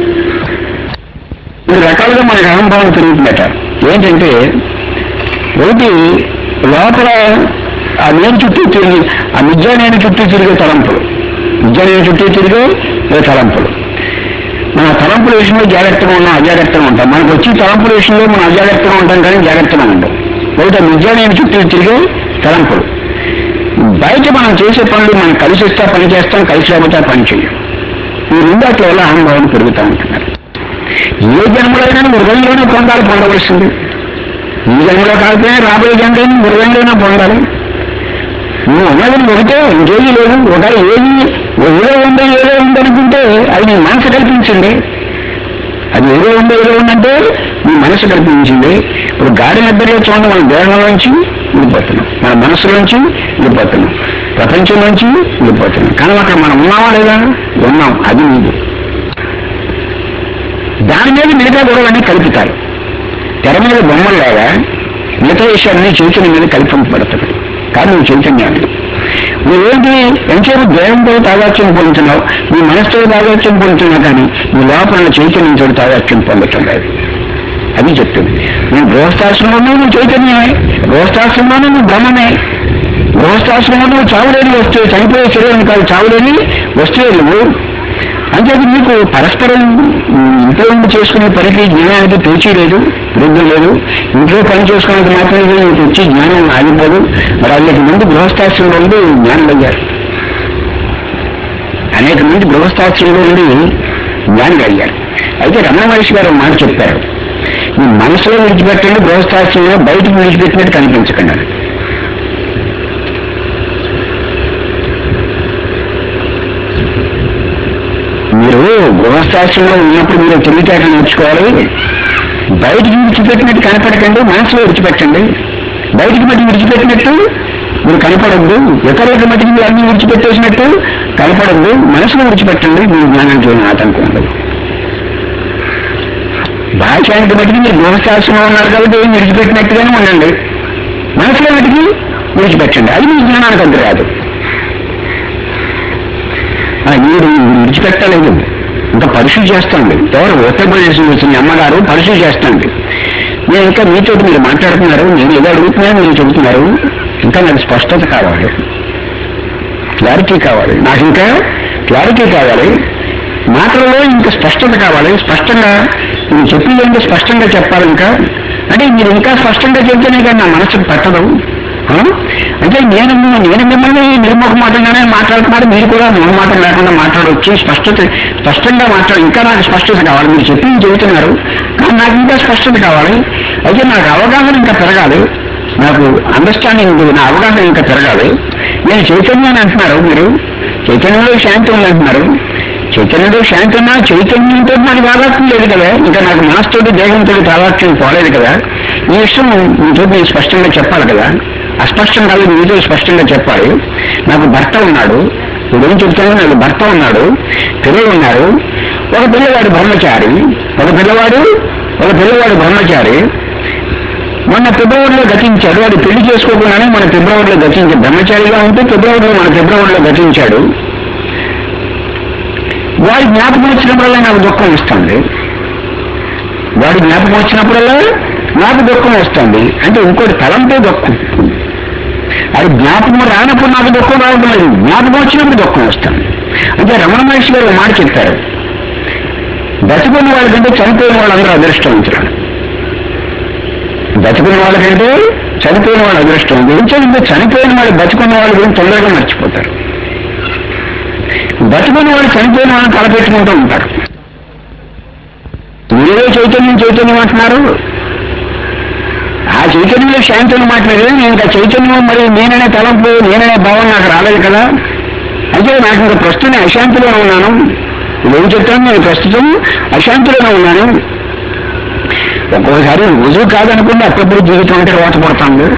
మూడు రకాలుగా మనకు అహంభావం పెరుగుతుందట. ఏంటంటే ఒకటి లోపల ఆ నేను చుట్టూ తిరిగి ఆ నిజ నేను చుట్టూ తిరిగే తలంపులు, నిజ నేను చుట్టూ తిరిగే తలంపులు. మన తలంపుల విషయంలో జాగ్రత్తగా ఉన్నాం, అజాగ్రత్తగా ఉంటాం. మనకు వచ్చి తలంపుల విషయంలో మనం అజాగ్రత్తగా ఉంటాం, కానీ జాగ్రత్తగా ఉంటాం. ఒకటి నిజ నేను చుట్టూ తిరిగే తలంపులు. బయట మనం చేసే పనులు మనం కలిసి వస్తే పని చేస్తాం, కలిసి లేకపోతే పని చేయం. ఈ రెండాట్ల వల్ల అహంభావం పెరుగుతూ ఉంటున్నారు. ఏ జన్మలైనా మృగంలోనే పొందాలి, పొందవలసింది. ఈ జన్మలో కాకపోయినా రాబోయే జన్మలైనా మృగంలోనే పొందాలి. నువ్వు ఉన్నది ఒకటే, ఇంకేమీ లేదు. ఒకవేళ ఏది ఏదో ఉందో ఏదో ఉందనుకుంటే అది నీ మనసు కల్పించింది. అది ఏదో ఉందో ఏదో ఉందంటే నీ మనసు కల్పించింది. ఇప్పుడు గాడి నిద్రలో చూడండి, మన దేహంలోంచి విడిపోతున్నాం, మన మనసులోంచి విడిపోతున్నాం, ప్రపంచంలోంచి విడిపోతున్నాం. కానీ అక్కడ మనం ఉన్నామా లేదా? ఉన్నాం. అది నీది. దాని మీద మిగతా గొడవలన్నీ కలుపుతారు. తెర మీద బొమ్మల్లాగా మిగతా విషయాన్ని చైతన్యం మీద కల్పింపబడుతుంది. కానీ నువ్వు చైతన్యాన్ని నువ్వేంటి ఎంతసేపు దేహంతో తాదాత్యం పొందుతున్నావు, నీ మనసుతో తాదాత్యం పొందుతున్నావు, కానీ నీ లోపల చైతన్యంతో తాదాత్యం పొందటం లేదు. అది చెప్తుంది. నువ్వు గృహస్థాశ్రమంలో నువ్వు చైతన్యమే, గృహస్థాశ్రమంలో నువ్వు బ్రహ్మమే, గృహస్థాశ్రమంలో నువ్వు చావులేని వస్తువు, చనిపోయే శరీరం కాదు, చావులేని వస్తువే నువ్వు. అంతేది నీకు పరస్పరం ఇంట్లో ఉండి చేసుకునే పనికి జ్ఞానానికి పేచీ లేదు, వృద్ధి లేదు. ఇంట్లో పని చేసుకునేది మాత్రమే నీకు వచ్చి జ్ఞానం ఆగిపోదు. మరి అనేక మంది గృహస్థాశ్రంలో ఉండి జ్ఞానులు అయ్యారు, అనేక మంది గృహస్థాశ్రంలో ఉండి జ్ఞానులు అయ్యారు. అయితే రమణ మహర్షి గారు మాట చెప్పారు, మీ మనసులో విడిచిపెట్టండి, గృహస్థాశ్రంలో బయటకు విడిచిపెట్టినట్టు కనిపించకండి. మీరు గృహస్థాశ్రంలో ఉన్నప్పుడు మీరు తెలివితేటలు నేర్చుకోవాలి. బయటికి విడిచిపెట్టినట్టు కనపడకండి, మనసులో విడిచిపెట్టండి. బయటికి మట్టి విడిచిపెట్టినట్టు మీరు కనపడద్దు, ఇతరులకు మట్టికి మీరు అన్ని విడిచిపెట్టేసినట్టు కనపడద్దు, మనసులో విడిచిపెట్టండి. మీరు జ్ఞానానికి ఏమైనా ఆటంకం ఉండదు. భాషానికి మట్టికి మీరు గృహస్థాశ్రంలో ఉన్నారు కాబట్టి ఏం విడిచిపెట్టినట్టుగానే ఉండండి, మనసులో మట్టికి విడిచిపెట్టండి. అది మీ జ్ఞానానికి అంత రాదు. మీరు విడిచిపెట్టలేదు, ఇంకా పరిశుద్ధి చేస్తాండి. ఎవరు ఉత్తరప్రదేశ్ వచ్చిన అమ్మగారు పరిశుద్ధి చేస్తాండి. నేను ఇంకా మీతో మీరు మాట్లాడుతున్నారు, నేను ఏదో అడుగుతున్నాను, మీరు చెబుతున్నారు. ఇంకా నాకు స్పష్టత కావాలి, క్లారిటీ కావాలి, నాకు ఇంకా క్లారిటీ కావాలి, మాటలలో ఇంకా స్పష్టత కావాలి. స్పష్టంగా నేను చెప్పింది ఏంటో స్పష్టంగా చెప్పాలి. ఇంకా అంటే మీరు ఇంకా స్పష్టంగా చెబితేనే కానీ నా మనసుకు పట్టదు. అంటే నేను నేను మిమ్మల్ని నిర్ముఖమాటంగానే మాట్లాడుతున్నారు, మీరు కూడా నిర్మాటం లేకుండా మాట్లాడవచ్చు. స్పష్టత స్పష్టంగా మాట్లాడు, ఇంకా నాకు స్పష్టత కావాలి. మీరు చెప్పింది చెబుతున్నారు, కానీ నాకు ఇంకా స్పష్టత కావాలి. అయితే నాకు అవగాహన ఇంకా పెరగాలి, నాకు అండర్స్టాండింగ్, నా అవగాహన ఇంకా పెరగాలి. నేను చైతన్యాన్ని అంటున్నారు, మీరు చైతన్యంలో శాంతి ఉంది అంటున్నారు. చైతన్యంలో శాంతి ఉన్నా చైతన్యంతో నాకు తాదాత్యం లేదు కదా, ఇంకా నాకు మనసుతో దేహంతో తాదాత్యం పోలేదు కదా. ఈ విషయం మీతో మీరు స్పష్టంగా చెప్పాలి కదా. అస్పష్టం కాదు, మీతో స్పష్టంగా చెప్పాలి. నాకు భర్త ఉన్నాడు, ఇప్పుడు ఏం చెప్తాను, నాకు భర్త ఉన్నాడు, పిల్లలు ఉన్నారు. ఒక పిల్లవాడు బ్రహ్మచారి, ఒక పిల్లవాడు ఒక పిల్లవాడు బ్రహ్మచారి మొన్న ఫిబ్రవరిలో గతించాడు. వాడు పెళ్లి చేసుకోకుండానే మన ఫిబ్రవరిలో గతించాడు. బ్రహ్మచారిగా ఉంటే ఫిబ్రవరిలో మన ఫిబ్రవరిలో గతించాడు. వాడి జ్ఞాపకం వచ్చినప్పుడల్లా నాకు దుఃఖం వస్తుంది, వాడి జ్ఞాపకం వచ్చినప్పుడల్లా నాకు దుఃఖం వస్తుంది. అంటే ఇంకోటి తలంపే దుఃఖం. అది జ్ఞాపకం రానప్పుడు నాకు దుఃఖం రావడం లేదు, జ్ఞాపకం వచ్చినప్పుడు దుఃఖం వస్తుంది. అంటే రమణ మహర్షి గారు మాట చెప్పారు, బతుకున్న వాళ్ళకంటే చనిపోయిన వాళ్ళందరూ అదృష్టవంతులు. బతుకున్న వాళ్ళకంటే చనిపోయిన వాళ్ళు అదృష్టం. ఎందుకంటే చనిపోయిన వాళ్ళు బతుకున్న వాళ్ళ గురించి తొందరగా మర్చిపోతారు. బతుకున్న వాళ్ళు చనిపోయిన వాళ్ళని తలపెట్టుకుంటూ ఉంటారు. మీరే చైతన్యం చైతన్యం అంటున్నారు, ఆ చైతన్యంలో శాంతిని మాట్లాడేది. నేను ఇంకా చైతన్యం మరి నేననే తలంపు, నేననే భావన నాకు రాలేదు కదా. అయితే నాకు ఇంకా ప్రస్తుతం అశాంతిలోనే ఉన్నాను. ఏం చెప్తాను, నేను ప్రస్తుతం అశాంతిలోనే ఉన్నాను. ఒక్కోసారి రుజువు కాదనుకుంటే అప్పుడప్పుడు జీవితం అంటే రోత పడుతుంది.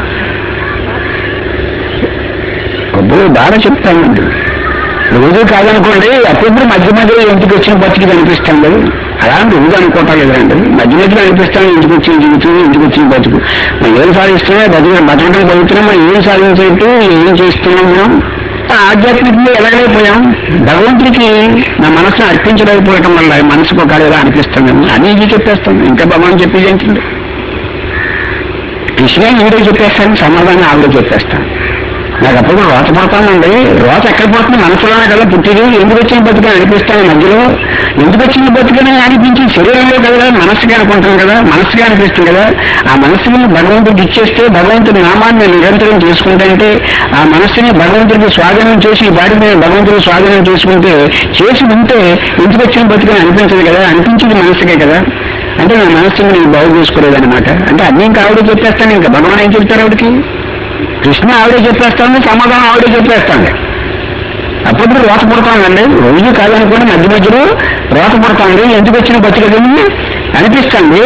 అప్పుడు బాగా చెప్తానండి, రుజువు కాదనుకోండి అప్పుడప్పుడు మధ్య మధ్యలో ఇంటికి వచ్చిన బతికి కనిపిస్తుంది. అలా రుజువు అనుకోవటం లేదండి, మధ్య మధ్యలో అనిపిస్తాను ఇంటికి వచ్చిన జీవితం, ఇంటికి వచ్చిన బతుకు. మనం ఏం సాధిస్తున్నా బతుకు బతకడం బతుకుతున్నాం, మనం ఏం సాధించేట్టు ఏం చేస్తున్నాం, మనం ఆధ్యాత్మికంగా ఎలాగైపోయాం. భగవంతుడికి నా మనసును అర్పించలేకపోవటం వల్ల మనసుకు ఒక ఎలా అనిపిస్తుంది అని ఇది చెప్పేస్తాను. ఇంకా భగవాన్ చెప్పేది ఏంటండి, కృష్ణ ఈడే చెప్పేస్తాను, సమాధానం ఆవిడ చెప్పేస్తాను. నాకు అప్పుడు రోత పడతానండి. రోత ఎక్కడ పడుతుంది, మనసులోనే కదా పుట్టిది. ఎందుకు వచ్చిన బతుకని అనిపిస్తాను మధ్యలో, ఎందుకు వచ్చిన బతుకని అనిపించి శరీరంలో కదా మనస్సుగా అనుకుంటాం కదా, మనస్సుగా అనిపిస్తుంది కదా. ఆ మనస్సుని భగవంతుడికి ఇచ్చేస్తే, భగవంతుడి నామాన్ని నిరంతరం చేసుకుంటే, ఆ మనస్సుని భగవంతుడికి స్వాధీనం చేసి వాటిని భగవంతుడికి స్వాధీనం చేసుకుంటే, చేసి ఉంటే ఎందుకు వచ్చిన బతుకని అనిపించదు కదా, అనిపించింది మనస్సుకే కదా. అంటే నా మనస్సుని నేను బాగు చేసుకోలేదన్నమాట. అంటే అన్నీ ఇంకా ఆవిడే చెప్పేస్తాను, ఇంకా భగవాన్ ఏం చెప్తారు ఆవిడకి, కృష్ణ ఆవిడే చెప్పేస్తాను, సమాధానం ఆవిడే చెప్పేస్తాను. అప్పుడు రోత పడతానండి, రోజు కాదనుకోండి మధ్య మధ్యలో రోత పడతాండి, ఎందుకు వచ్చిన బతికదని అనిపిస్తుంది.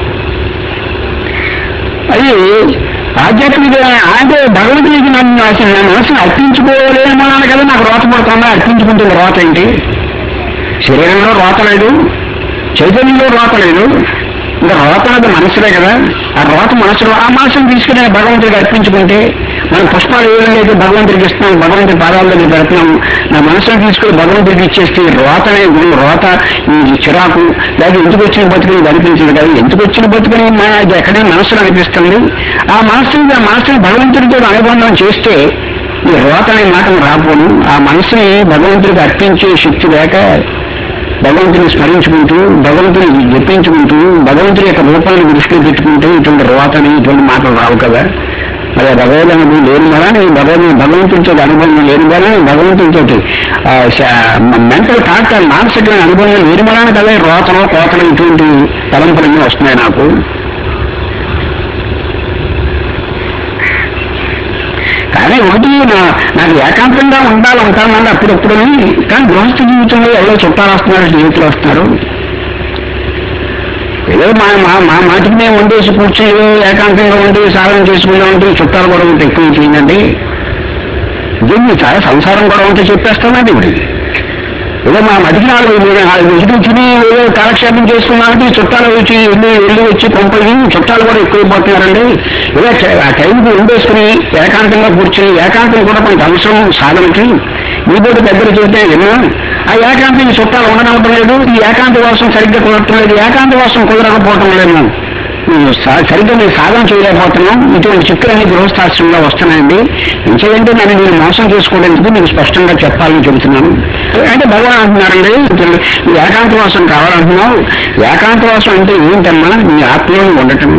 అది ఆధ్యాత్మిక అంటే భగవంతుడికి నన్ను అసలు నా మనసును అర్పించుకోలేమన్నాను కదా, నాకు రోత పడుతుందా, అర్పించుకుంటుంది. రోత ఏంటి, శరీరంలో రోత లేదు, చైతన్యంలో రోత లేదు, ఇంకా రోత అనేది మనసులే కదా, ఆ రోత మనసులో ఆ మనసును తీసుకుని భగవంతుడికి అర్పించుకుంటే, మనం పుష్పాలు ఏదైతే భగవంతుడికి ఇస్తున్నాం, భగవంతుడి పాదాల్లో పెడుతున్నాము, నా మనసును తీసుకుని భగవంతుడికి ఇచ్చేస్తే రోతనే రోత ఈ చిరాకు లేదా ఎందుకు వచ్చిన బతుకుని ఇది అనిపించదు కదా, ఎందుకు వచ్చిన బతుకుని అది ఎక్కడైనా మనసులో అనిపిస్తుంది. ఆ మనసుని ఆ మనసుని భగవంతుడితో అనుబంధం చేస్తే ఈ రోత అనే మాటను రాపోను. ఆ మనసుని భగవంతుడికి అర్పించే శక్తి లేక భగవంతుని స్మరించుకుంటూ భగవంతుని జపించుకుంటూ భగవంతుని యొక్క రూపాన్ని దృష్టిలో పెట్టుకుంటే ఇటువంటి రోతని ఇటువంటి మాటలు రావు కదా. మరి భగవద్ అనుభవం లేని వల్ల భగవద్ భగవంతుడితో అనుబంధం లేని వల్ల భగవంతుడితో మెంటల్ థాట్ మానసికమైన అనుభవం లేని వలన కదా రోతలు కోతలు ఇటువంటి తలంపులన్నీ వస్తున్నాయి నాకు. కానీ ఒకటి నాకు ఏకాంతంగా ఉండాలి ఉంటానండి అప్పుడప్పుడు. కానీ గృహస్థ జీవితంలో ఎవరో చుట్టాలు వస్తున్నారు, స్నేహితులు వస్తున్నారు, ఏదో మా మా మా మాటికి మేము వండేసి కూర్చొని ఏకాంతంగా ఉండి సాధన చేసుకుందామంటే చుట్టాలు కూడా ఉంటే ఎక్కువ చేయండి. దీన్ని చాలా సంసారం కూడా ఉంటే చెప్పేస్తామండి. ఇప్పుడు ఏదో మా మతికి నాలుగు వెజిటల్ తిని ఏదో కాలక్షేపం చేసుకున్నామంటే చుట్టాలు వచ్చి వెళ్ళి వెళ్ళి వచ్చి పంపి చుట్టాలు కూడా ఎక్కువైపోతున్నారండి. ఏదో ఆ టైంకి ఉండేసుకుని ఏకాంతంగా కూర్చొని ఏకాంతం కూడా కొంత అవసరం సాధనకి. ఈ బోటి దగ్గర చూస్తే విన్నా ఆ ఏకాంతం ఈ చుట్టాలు ఉండనవటం లేదు, ఈ ఏకాంత వాసం సరిగ్గా కుదరటం లేదు, ఏకాంత వాసం కుదరకపోవటం లేదు, సరిగ్గా నేను సాధన చేయలేకపోతున్నాం. ఇటువంటి చిక్కులన్నీ గృహస్థాశ్రమంలో వస్తున్నాయండి. ఇంకేంటే నన్ను నేను మోసం చేసుకోవడానికి మీకు స్పష్టంగా చెప్పాలని చెబుతున్నాను. అంటే భగవాన్ అంటున్నారండి, ఈ ఏకాంతవాసం కావాలంటున్నావు. ఏకాంతవాసం అంటే ఏంటమ్మా? నీ ఆత్మలో ఉండటం,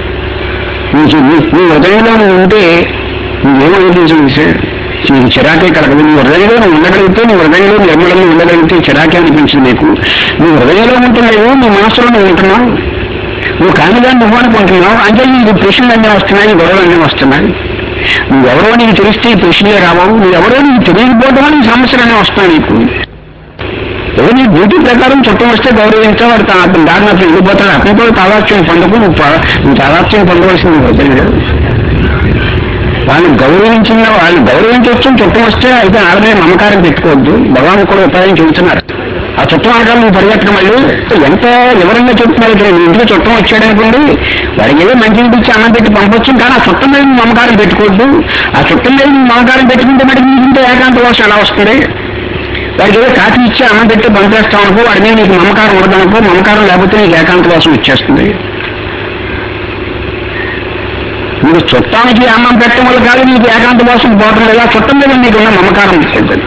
నీ హృదయంలో ఉంటే నువ్వేమనిపించదు, నీకు చిరాకే కలగదు. నీ హృదయంలో నువ్వు ఉండగలిగితే, నీ హృదయంలో నిర్మలంగా ఉండగలిగితే చిరాకే అనిపించింది నీకు. నీ హృదయంలో ఉంటున్నావు, నీ మనసులో నువ్వు ఉంటున్నావు, నువ్వు కానిగా నువ్వు అనుకుంటున్నావు. అంటే నీకు ప్రశ్నలు అన్నీ వస్తున్నాయి, గొడవలు అన్నీ వస్తున్నాయి. నువ్వెవరో నీకు తెలిస్తే ఈ ప్రశ్నలే రావు, నువ్వెవరో నీకు తెలియకపోవడం వల్ల ఈ సమస్యలన్నీ వస్తాయి నీకు. ఏదో నీ డ్యూటీ ప్రకారం చుట్టం వస్తే గౌరవించావు, వాడు అతను దారిని అతను వెళ్ళిపోతాడు. అతను కూడా తాదాత్యం పొందకు, నువ్వు నువ్వు తాదాత్యం పొందవలసింది వద్దండి. వాళ్ళని గౌరవించిన వాళ్ళని గౌరవించవచ్చు. చుట్టం వస్తే అయితే ఆడమే మమకారం పెట్టుకోవద్దు. భగవాన్ కూడా ఉపాయం చెబుతున్నారు. ఆ చుట్టం అనకాలం నువ్వు పరిగెత్తడం మళ్ళీ ఎంత వివరంగా చెప్తున్నారు. ఇక్కడ ఇంటికి చుట్టం వచ్చాడనుకోండి, వాడికి ఏదో మంచి ఇచ్చి అన్నం పెట్టి పంపొచ్చు, కానీ ఆ చుట్టం మీద నువ్వు మమకారం పెట్టుకోవద్దు. ఆ చుట్టం మీద నువ్వు మమకారం పెట్టుకుంటే మరి నీకుంటే ఏకాంత వాసం ఎలా వస్తుంది? వాడికి ఏదో కాఫీ ఇచ్చి అన్నం పెట్టి పంపేస్తావు అనుకో, వాడి మీద నీకు మమకారం ఉండదనుకో, మమకారం లేకపోతే నీకు ఏకాంత వాసం వచ్చేస్తుంది. నీకు చుట్టానికి అన్నం పెట్టడం వల్ల కాదు నీకు ఏకాంత వాసం పోవటం లేదా, చుట్టం మీద నీకున్న మమకారం పెద్దది.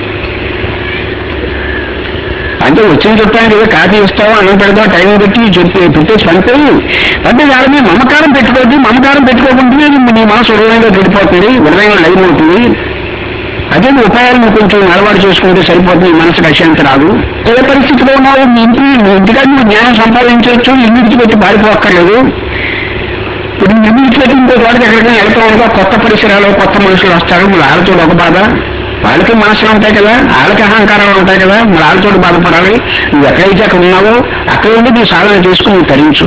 అంటే వచ్చిన చుట్టానికి ఏదో కాఫీ ఇస్తావు, అన్నం పెడతావు, టైం పెట్టి చెప్పి పెట్టేసి పంపేయి. అంటే దాని మీద మమకారం పెట్టుకోవద్దు. మమకారం పెట్టుకోకుంటే నీ మనసు హృదయంగా గడిపోతుంది, హృదయంలో లైన్ అవుతుంది. అదే ఉపాయాలు నువ్వు కొంచెం అలవాటు చేసుకుంటే సరిపోతుంది, మనసుకు అశాంతి రాదు. ఏ పరిస్థితిలో ఉన్నావు, నీ ఇంటి నీ ఇంటికాడ నువ్వు జ్ఞానం సంపాదించవచ్చు, ఇల్లు పెట్టి పారిపోక్కర్లేదు. ఇప్పుడు ఇల్లు పెట్టి ఇంకో చోటకి ఎక్కడికైనా వెళ్తా ఉండగా కొత్త పరిసరాలు కొత్త మనుషులు వస్తారు, మరి వాళ్ళతో ఒక బాధ, వాళ్ళకి మనసులు ఉంటాయి కదా, వాళ్ళకి అహంకారాలు ఉంటాయి కదా, మరి వాళ్ళతో బాధపడాలి. నువ్వు ఎక్కడైతే అక్కడ ఉన్నావో అక్కడ ఉండి నువ్వు సాధన చేసుకుని నువ్వు తరించు.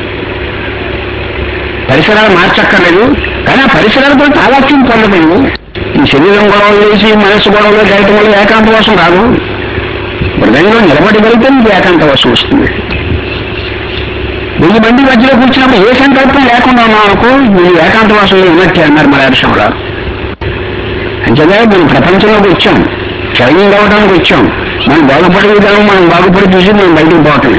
పరిసరాలు మార్చక్కర్లేదు, కానీ ఆ పరిసరాలతో తాదాత్యం పొందలేవు. ఈ శరీరం గొడవలు వేసి మనసు గొడవలు చేయటం వల్ల ఏకాంత వాసం రాదు. హృదయంలో నిలబడి వెళ్తే నీకు ఏకాంత వాసం వస్తుంది. వెయ్యి మంది మధ్యలో కూర్చున్నప్పుడు ఏ సంకల్పం లేకుండా ఉన్నావు అనుకో, నువ్వు ఏకాంత వాసంలో ఉన్నట్టే అన్నారు మలయాళంలో. అంతేగా మనం ప్రపంచంలోకి వచ్చాం, ట్రైనింగ్ అవ్వడానికి వచ్చాం. మనం బాగుపడే విధానం మనం బాగుపడి చూసి మనం బయటకు పోవటమే.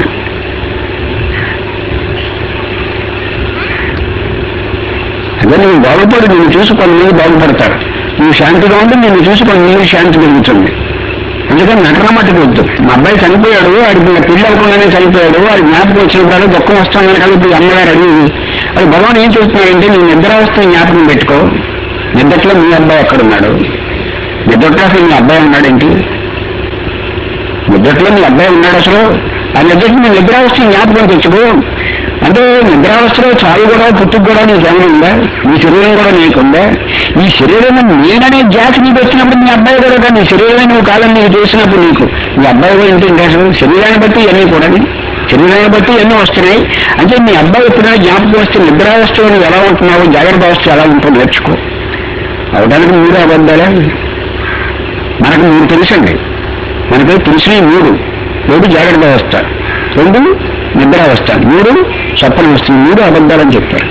అదే నువ్వు బాగుపడి నిన్ను చూసి కొంతమంది బాగుపడతారు. నువ్వు శాంతిగా ఉంటే నిన్ను చూసి కొంతమంది శాంతి పెరుగుతుంది. అందుకని నటన మట్టుకు వద్దు. మా అబ్బాయి చనిపోయాడు, వాడికి పెళ్లి అవ్వకుండానే చనిపోయాడు, వాడి జ్ఞాపకం వచ్చినప్పుడు దుఃఖం వస్తాను కదా. ఇప్పుడు అమ్మగారు అడిగి అది భగవాన్ ఏం చూస్తున్నాడంటే, నీ నిద్రావస్థ జ్ఞాపకం పెట్టుకో. నిద్రలో మీ అబ్బాయి ఎక్కడున్నాడు? నిద్రలో అసలు మీ అబ్బాయి ఉన్నాడేంటి? నిద్రలో మీ అబ్బాయి ఉన్నాడు అసలు? ఆ నిద్రకి నీ నిద్రావస్థ జ్ఞాపకం తెచ్చుకో. అంటే నిద్రావస్థలో చాలు కూడా పుట్టుకు కూడా నీకు ఏమైనా ఉందా? నీ శరీరం కూడా నీకుందా? ఈ శరీరం నేననే జాతి నీకు వచ్చినప్పుడు మీ అబ్బాయి కూడా నీ శరీరమే నువ్వు కాదని నీకు చేసినప్పుడు నీకు మీ అబ్బాయి కూడా ఏంటి అసలు? శరీరాన్ని బట్టి ఇవన్నీ కూడా శరీరాన్ని బట్టి ఎన్నో వస్తున్నాయి. అంటే మీ అబ్బాయి ఎప్పుడైనా జ్ఞాపకం వస్తే నిద్రావస్థలో నువ్వు ఎలా ఉంటున్నావు, జాగ్రత్త అవస్థ ఎలా ఉంటుందో నేర్చుకో. అవడానికి మూడు అబద్ధాలే మనకు మూడు తెలుసండి. మనకి తెలిసినవి మూడు. ఒకటి జాగ్రత్త అవస్థ, రెండు నిద్రావస్థ, మూడు స్వప్నావస్థ, మూడు అబద్ధాలని చెప్పారు.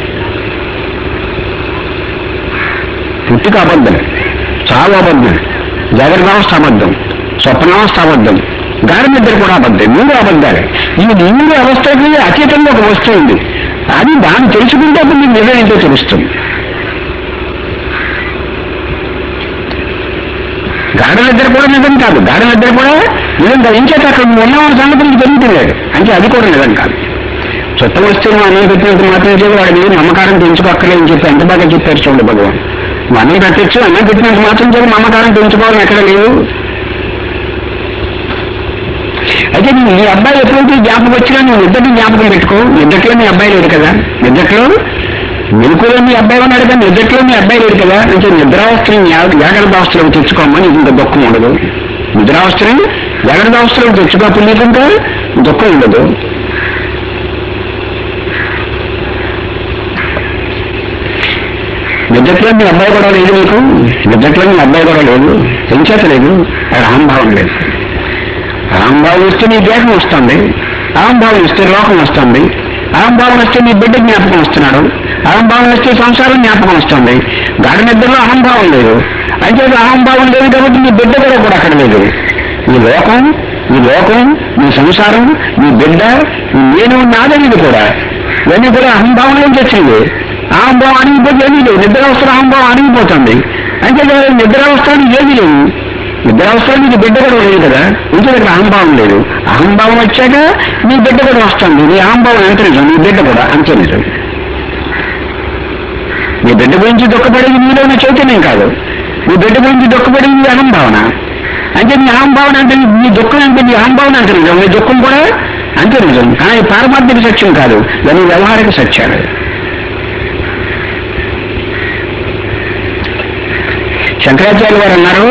పుట్టుక అబద్ధం, చావు అబద్ధం, జాగ్రత్తావస్థ అబద్ధం, స్వప్నావస్థ అబద్ధం, గాఢ నిద్ర కూడా అబద్ధం. మూడు అబద్ధాలు. ఈ మూడు అవస్థకి అతీతంగా ఒక వస్తువు ఉంది. అది దాన్ని తెలుసుకుంటే అప్పుడు మీకు నిజం ఏంటో తెలుస్తుంది. గాఢ నిద్ర కూడా నిజం కాదు, గాఢ నిద్ర కూడా నిజం కాదు. ఇంకేత అక్కడ ఉన్న సంగతి మీకు తెలుగుతున్నాడు అంటే అది కూడా నిజం కాదు. చుట్టం వస్తే నువ్వు అన్నం పెట్టినట్టు మాత్రం చేసి వాడి మీద నమ్మకారం పెంచుకోక్కర్లేదని చెప్పి ఎంత బాగా చెప్పారు చూడండి భగవాన్. నువ్వు అన్నం పెట్టచ్చు, అన్నం పెట్టినట్టు మాత్రం చేసి నమ్మకారం పెంచుకోవాలని ఎక్కడ లేదు. అయితే నీ అబ్బాయి ఎప్పుడైతే జ్ఞాపకం వచ్చినా నువ్వు నిద్రని జ్ఞాపకం పెట్టుకో. నిద్రలో మీ అబ్బాయి లేడు కదా, నిద్రలో మెలకులో మీ అబ్బాయి ఉన్నాడు కదా, నిద్రలో మీ అబ్బాయి లేడు కదా. అంటే నిద్రావస్థని జాగ్రత్తావస్థలోకి తెచ్చుకోమని ఇంత దుఃఖం ఉండదు. నిద్రావస్థని జాగ్రత్తావస్థలోకి తెచ్చుకోకపోతే నీకుంటే దుఃఖం ఉండదు. నిద్రలో మీ అబ్బాయి కూడా లేదు నీకు, నిద్రలో మీ అబ్బాయి కూడా లేదు, ఎంచేత లేదు, అది అహంభావం లేదు. అహంభావం వస్తే నీ దేహం వస్తుంది, అహంభావం వస్తే లోకం వస్తుంది, అహంభావం వస్తే నీ బిడ్డ జ్ఞాపకం వస్తున్నాడు, అహంభావం వస్తే సంసారం జ్ఞాపకం వస్తుంది. గాఢ నిద్రలో అహంభావం లేదు, అంటే అహంభావం లేదు కాబట్టి నీ బిడ్డ కూడా కూడా అక్కడ లేదు. ఈ లోకం, ఈ లోకం, నీ సంసారం, నీ బిడ్డ, నేను నాదనేది కూడా ఇవన్నీ కూడా అహంభావం నుంచి వచ్చింది. అహంభావం అణిగిపోతే ఏమీ లేదు, నిద్రావస్థలో అహంభావం అణిగిపోతుంది. అంటే నిద్రావస్థలో ఏమీ లేదు, నిద్రావస్థలో నీకు బిడ్డ కూడా లేదు కదా, ఇంకే దగ్గర అహంభావం లేదు. అహంభావం వచ్చాక నీ బిడ్డ కూడా వస్తుంది. నీ అహంభావం ఎంత నిజం, నీ బిడ్డ కూడా అంతే నిజం. నీ బిడ్డ గురించి దుఃఖపడేది నీలో ఉన్న చైతన్యం కాదు, నీ బిడ్డ గురించి దుఃఖపడేది నీ అహంభావన. అంటే నీ అహంభావన అంటే నీ దుఃఖం అంటే నీ అహంభావన అంతే నిజం, నీ దుఃఖం కూడా అంతే నిజం. కానీ పారమార్థిక సత్యం కాదు, దాని వ్యవహారిక సత్యాలు. శంకరాచార్య వారు అన్నారు,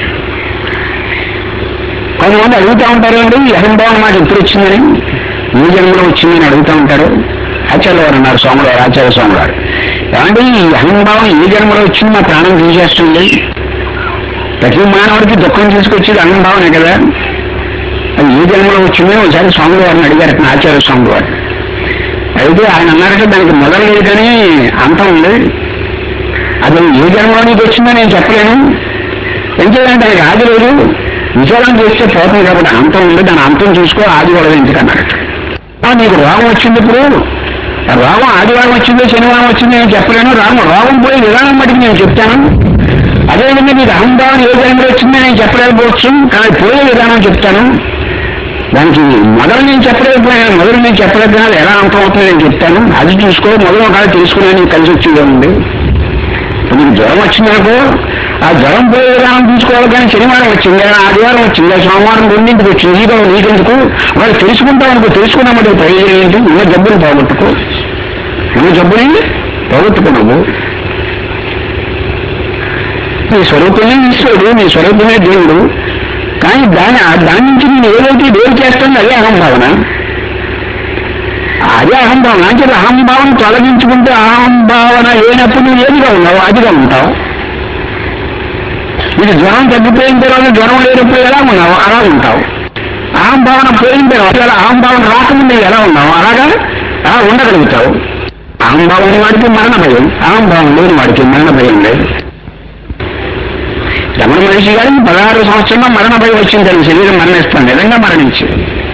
కొంతమంది అడుగుతూ ఉంటారు అండి ఈ అహంభావం మాకు ఎప్పుడు వచ్చిందని, ఏ జన్మలో వచ్చిందని అడుగుతూ ఉంటారు. ఆచార్య వారు అన్నారు, స్వాములు వారు, ఆచార్య స్వాములు వారు, ఏమంటే ఈ అహంభావం ఏ జన్మలో వచ్చింది, మా ప్రాణం తీసేస్తుంది. ప్రతి మానవుడికి దుఃఖం తీసుకొచ్చేది అహంభావనే కదా, అది ఏ జన్మలో వచ్చిందని ఒకసారి స్వాములు వారిని అడిగారు, ఆచార్య స్వాములు వారు. అయితే ఆయన అన్నారంటే దానికి మొదలు లేదు కానీ అంతం ఉంది, అది ఏ జన్మలో నీకు వచ్చిందో నేను చెప్పలేను, ఎందుకంటే దానికి ఆది లేదు, విచారం చేస్తే పోతుంది కాబట్టి అంతం ఉంది, దాని అంతం చూసుకో, ఆదివారం ఎందుకన్నాడు. నీకు రోగం వచ్చింది, ఇప్పుడు రోగం ఆదివారం వచ్చిందో శనివారం వచ్చిందో నేను చెప్పలేను, రోగం రోగం పోయే విధానం బట్టి నేను చెప్తాను. అదేవిధంగా నీకు అహంభావం ఏ జన్మలో వచ్చిందో నేను చెప్పలేకపోవచ్చు, కానీ పోయే విధానం చెప్తాను. దానికి మొదలు నేను చెప్పలేకపోయాను, మొదలు నేను చెప్పలేకపోయినా ఎలా అంతం అవుతుందో నేను చెప్తాను, అది చూసుకో, మొదలు ఒకవేళ తెలుసుకునే నీకు కలిసి వచ్చేదే ఉంది. నీకు జ్వరం వచ్చిందనుకో, ఆ జ్వరం పోయే విధానం చూసుకోవాలి. కానీ శనివారం వచ్చిందా, ఆదివారం వచ్చిందా, సోమవారం రెండింటికి వచ్చింది, ఈ రోజు నీకెందుకు, వాళ్ళు తెలుసుకుంటావు అనుకో, తెలుసుకున్నామంటే ప్రయోజనం ఏంటి, ఉన్న జబ్బుని పోగొట్టుకో, ఉన్న జబ్బుని పోగొట్టుకున్నావు. నీ స్వరూపమే ఈశ్వరుడు, నీ స్వరూపమే దేవుడు. కానీ దాని దాని నుంచి నేను ఏదైతే వేరు చేస్తానో అదే అహంభావన, అదే అహంభావన. అంటే అహంభావన తొలగించుకుంటే అహంభావన లేనప్పుడు నువ్వు ఏదిగా ఉన్నావు అదిగా ఉంటావు. ఇది జ్వరం తగ్గిపోయిన తర్వాత జ్వరం లేనప్పుడు ఎలా ఉన్నావు అలా ఉంటావు. అహంభావన పోయిన తర్వాత అహంభావన రాకముందు ఎలా ఉన్నావు అలాగా అలా ఉండగలుగుతావు. అహంభావం వాడికి మరణ భయం, అహంభావం లేని వాడికి మరణ భయం లేదు. రమణ మహర్షి గారికి పదహారు సంవత్సరంలో మరణ భయం వచ్చిందని శరీరం మరణిస్తాను, నిజంగా మరణించి.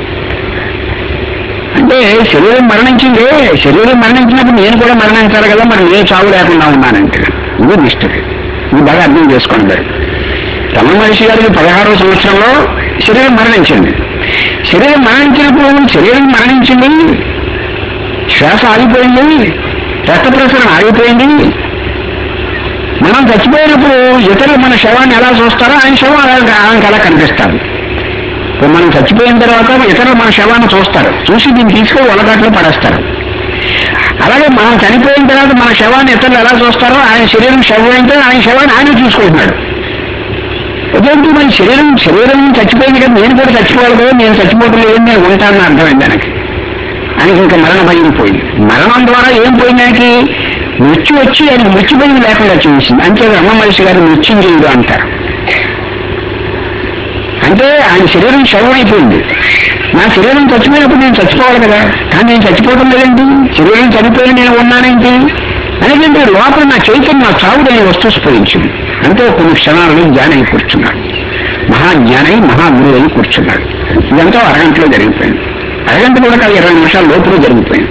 అంటే శరీరం మరణించిందే, శరీరం మరణించినప్పుడు నేను కూడా మరణించాలి కదా, మరి నేను చావు లేకుండా ఉన్నానంటే ఇది నిష్ఠది. ఇది బాగా అర్థం చేసుకోండి. రమణ మహర్షి గారికి పదహారవ సంవత్సరంలో శరీరం మరణించింది. శరీరం మరణించినప్పుడు శరీరం మరణించింది, శ్వాస ఆగిపోయింది, రక్త ప్రసరణ ఆగిపోయింది. మనం చచ్చిపోయినప్పుడు ఇతరులు మన శవాన్ని ఎలా చూస్తారో ఆయన శవం అలా ఆయనకి అలా కనిపిస్తారు. మనం చచ్చిపోయిన తర్వాత ఇతరులు మన శవాన్ని చూస్తారు, చూసి దీన్ని తీసుకొని ఒలగాట్లో పడేస్తారు. అలాగే మనం చనిపోయిన తర్వాత మన శవాన్ని ఇతరులు ఎలా చూస్తారో ఆయన శరీరం శవం అయితే ఆయన శవాన్ని ఆయన చూసుకుంటున్నాడు. అదేంటి మన శరీరం శరీరం చచ్చిపోయింది కదా, నేను కూడా చచ్చిపోవాలి కదా, నేను చచ్చిపోవడం లేదు, నేను ఉంటానని అర్థమైంది ఆయనకి. ఆయనకి ఇంకా మరణ భయం పోయింది. మరణం ద్వారా ఏం పోయింది ఆయనకి, మృత్యు వచ్చి ఆయనకి మృత్యు భయం లేకుండా చేసింది. అంతే రమణ మహర్షి గారు మృత్యుంజయుడు అంటారు. అంటే ఆయన శరీరం శవం అయిపోయింది, నా శరీరం చచ్చిపోయినప్పుడు నేను చచ్చిపోవాలి కదా, కానీ నేను చచ్చిపోవడం లేదేంటి, శరీరం చనిపోయి నేను ఉన్నానేంటి అనేదంటే లోపల నా చైతన్యం నా చావుడని వస్తు స్ఫురించింది. అంటే కొన్ని క్షణాలను జ్ఞానై కూర్చున్నాడు, మహాజ్ఞానై మహాగురు అయి కూర్చున్నాడు. ఇదంతా అరగంటలో జరిగిపోయింది. అరగంట కూడా కాదు, ఇరవై నిమిషాల లోపల జరిగిపోయింది.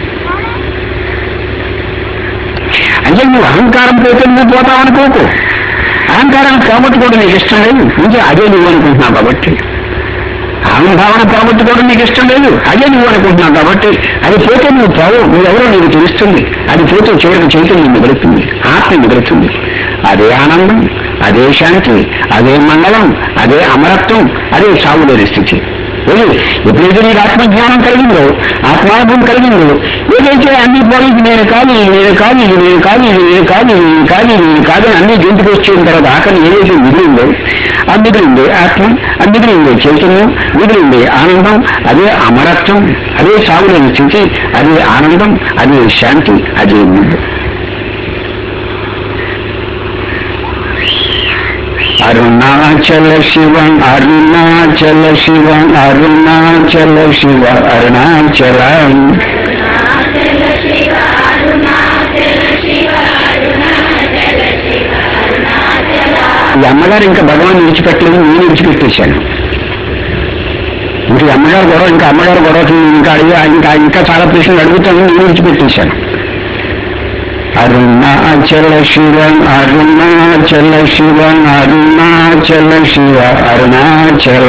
అంటే నువ్వు అహంకారం పోతే నువ్వు పోతావు అనుకోకు. అహంకారాన్ని పోగొట్టుకోవడం నీకు ఇష్టం లేదు, ఇంకా అదే నువ్వు అనుకుంటున్నావు కాబట్టి. అహంభావన పోగొట్టుకోవడం నీకు ఇష్టం లేదు, అదే నువ్వు అనుకుంటున్నావు కాబట్టి. అది పోతే నువ్వు పోవు, నువ్వెవరో నీకు తెలుస్తుంది. అది పోతే చివరికి చైతన్యం మిగులుతుంది, ఆత్మ మిగులుతుంది. అదే ఆనందం, అదే శాంతి, అదే మంగళం, అదే అమరత్వం, అదే చావులేని స్థితి. ఎప్పుడైతే నీకు ఆత్మజ్ఞానం కలిగిందో, ఆత్మానుభవం కలిగిందో, ఏదైతే అన్ని పోయి నేను కాదు నేను కాదు ఇది నేను కాదు ఇది నేను కాదు ఇది నేను కాదు ఇది నేను కాదు అని అన్ని గెంటుకు వచ్చిన తర్వాత ఆఖరి ఏదైతే మిగిలిందో ఆ మిగిలిందే ఆత్మ, ఆ మిగిలిందే చైతన్యం, మిగిలిందే ఆనందం, అదే అమరత్వం, అదే చావులేని స్థితి, అదే ఆనందం, అదే శాంతి, అదే ముందు. అరుణాచల శివ అరుణాచల శివ అరుణాచల శివ అరుణాచల. ఈ అమ్మగారు ఇంకా భగవాన్ విడిచిపెట్టలేదు, నేను విడిచిపెట్టేశాను. ఇంకా అమ్మగారు గొడవ, ఇంకా అమ్మగారు గొడవ ఇంకా అడిగి ఇంకా ఇంకా చాలా ప్రశ్నలు అడుగుతాను, నేను విడిచిపెట్టేశాను. Arunachala Shiva Arunachala Shiva Arunachala Shiva Arunachala.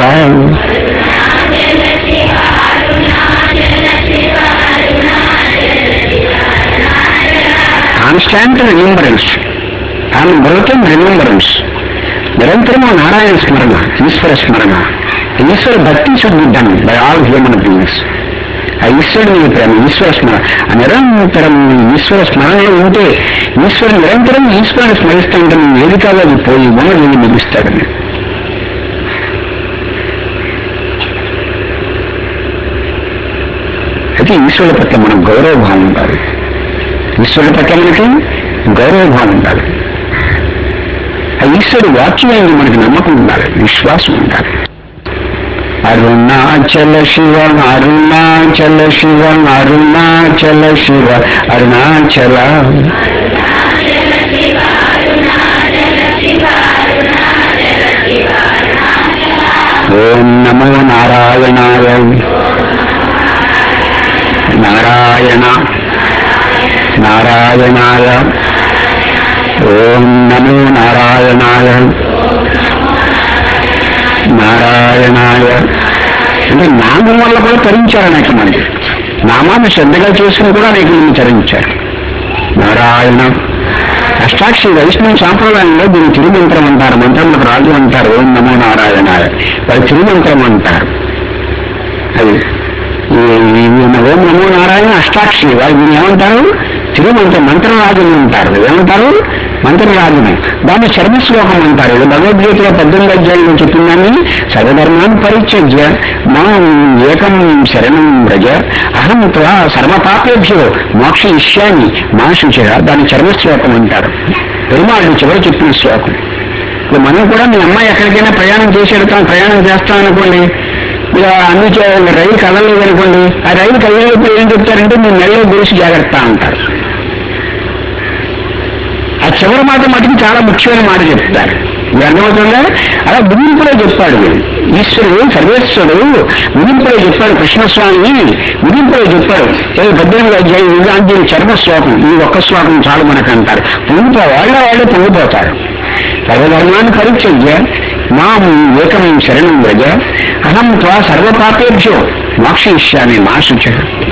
Constant remembrance, unbroken remembrance. నిరంతరము నారాయణ స్మరణ, ఈశ్వర స్మరణ. ఈశ్వర భక్తి should be done by all human beings. ఆ ఈశ్వరుని ప్రేమ, ఈశ్వర స్మరణ, నిరంతరం ఈశ్వర స్మరణలో ఉంటే, ఈశ్వరుని నిరంతరం ఈశ్వరుని స్మరిస్తూ ఉంటే నువ్వు ఏది కాదు అది పోయి ఉన్నది వెళ్ళి మిగులుస్తాడని. అయితే ఈశ్వరుల పట్ల మనం గౌరవభావం ఉండాలి. ఈశ్వరుల పట్ల మనకి గౌరవభావం ఉండాలి. ఆ ఈశ్వరుడు వాక్యమైంది మనకి నమ్మకం ఉండాలి, విశ్వాసం ఉండాలి. అరుణాచల శివ అరుణాచల శివ అరుణాచల శివ అరుణాచల. ఓం నమో నారాయణాయ. నారాయణ నారాయణాయ. ఓం నమో నారాయణాయ. నారాయణాయ అంటే నామం వల్ల కూడా తరించారు అనేక మంది. నామాన్ని శ్రద్ధగా చేసుకుని కూడా అనేక మంది తరించారు. నారాయణ. అష్టాక్షి వైష్ణవ సాంప్రదాయంలో దీన్ని తిరుమంత్రం అంటారు. మంత్రములకు రాజు అంటారు ఓం నమో నారాయణాయ. వాళ్ళు తిరుమంత్రం అంటారు. అది ఓం నమో నారాయణ అష్టాక్షి, వాళ్ళు దీన్ని ఏమంటారు? తిరుమంత్రం, మంత్రరాజుని అంటారు. ఏమంటారు? మంత్రరాజుని. దాన్ని చర్మశ్లోకం అంటారు. భగవద్గీతలో పద్దెనిమిది అధ్యాయంలో చెప్పిందని సర్వధర్మాన్ని పరిత్యజ్య మాం ఏకం శరణం వ్రజ అహం త్వా సర్వపాపేభ్యో మోక్షయిష్యామి మా శుచిర. దాన్ని చర్మశ్లోకం అంటారు. పెరుమాళ్ళు చివరి చెప్పిన శ్లోకం. ఇప్పుడు మనం కూడా మీ అమ్మాయి ఎక్కడికైనా ప్రయాణం చేసి వెళ్తాం, ప్రయాణం చేస్తాం అనుకోండి, ఇలా అన్ని రైలు కదలలేదు అనుకోండి, ఆ రైలు కదలేప్పుడు ఏం చెప్తారంటే మీ నెలలో గురిసి జాగ్రత్త అంటారు. ఆ చివరి మాట మటుకు చాలా ముఖ్యమైన మాట చెప్తారు. మీరు అర్థమవుతుందా? అలా ముగింపులో చెప్పాడు ఈశ్వరుడు, సర్వేశ్వరుడు ముగింపులో చెప్పాడు. కృష్ణస్వామి ముగింపులో చెప్పాడు. పద్దెనిమిది అధ్యాయం ఇలాంటి చర్మ శ్లోకం, ఈ ఒక్క శ్లోకం చాలు మనకు అంటారు. పొంగిపో వాళ్ళ వాళ్ళే పొంగిపోతారు. సర్వధర్మాన్ని పరిత్యజ్య మాం ఏకమై శరణం వ్రజ అహం త్వా సర్వపాపేభ్యో మోక్షయిష్యామి మా శుచిః.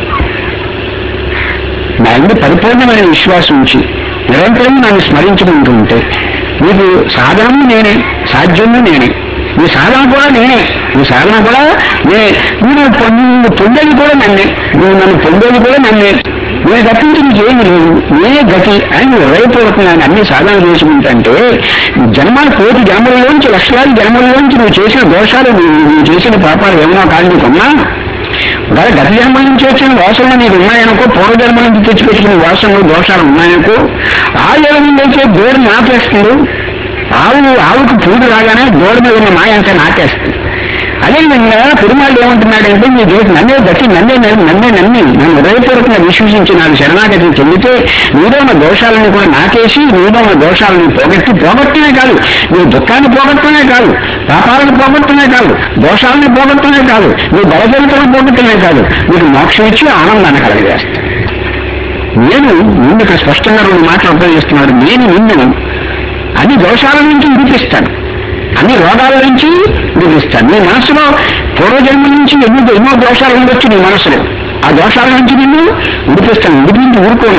నా ఇందు పరిపూర్ణమైన విశ్వాసం ఉంచి నిరంతరం నన్ను స్మరించుకుంటూ ఉంటే నీకు సాధనము నేనే, సాధ్యము నేనే, నీ సాధన కూడా నేనే, నీ సాధన కూడా నేనే, నువ్వు నువ్వు పొందేది కూడా నన్నే, నువ్వు నన్ను పొందేది కూడా నన్నే, నేను తప్పించి నీకేమి లేదు, నేనే గతి అని నువ్వు హృదయపూర్వకంగా అన్ని సాధన చేసుకుంటే జన్మలు కోటి జన్మలలోంచి లక్షలాది జన్మలలోంచి నువ్వు చేసిన దోషాలు, నువ్వు చేసిన పాపాలు ఏమన్నా కాదు నీకున్నా, ఒకవేళ గత జన్మ నుంచి వచ్చిన వాసనలు నీకు ఉన్నాయనుకో, పూర్వజన్మ నుంచి తెచ్చిపెట్టుకున్న వాసనలు దోషాలు ఉన్నాయనుకో, ఆ జన్మ అయితే దూరం నాపేస్తుంది. ఆవు ఆవుకు పూడు రాగానే దూడ మీద ఉన్న మాయ అంతా నాటేస్తుంది. అదేవిధంగా పెరుమాళ్ళు ఏమంటున్నాడంటే మీ దేవుడు నన్నే గట్టి నన్నే నన్నే నమ్మి నన్ను హృదయపూర్వకంగా విశ్వసించి నాకు శరణాగతిని చెందితే నీలో ఉన్న దోషాలను కూడా నాకేసి నీలో ఉన్న దోషాలను పోగొట్టి పోగొట్టనే కాదు నీ దుఃఖాన్ని పోగొట్టనే కాదు పాపాలను పోగొట్టనే కాదు దోషాలను పోగొట్టనే కాదు నీ బలజలితలను పోగొట్టనే కాదు నీకు మోక్షం ఇచ్చి ఆనందాన్ని కలగజేస్తాను. నేను నిన్ను ఇక్కడ స్పష్టంగా రెండు మాటలు ఉపయోగిస్తున్నాడు. నేను నిన్ను అన్ని దోషాల నుంచి విడిపిస్తాను, అన్ని రోగాల నుంచి విడిపిస్తాను. నీ మనసులో పూర్వజన్మ నుంచి ఎన్నో ఎన్నో దోషాలు ఉండొచ్చు నీ మనసులో, ఆ దోషాల నుంచి నిన్ను విడిపిస్తాను. విడిపించి ఊరుకోను,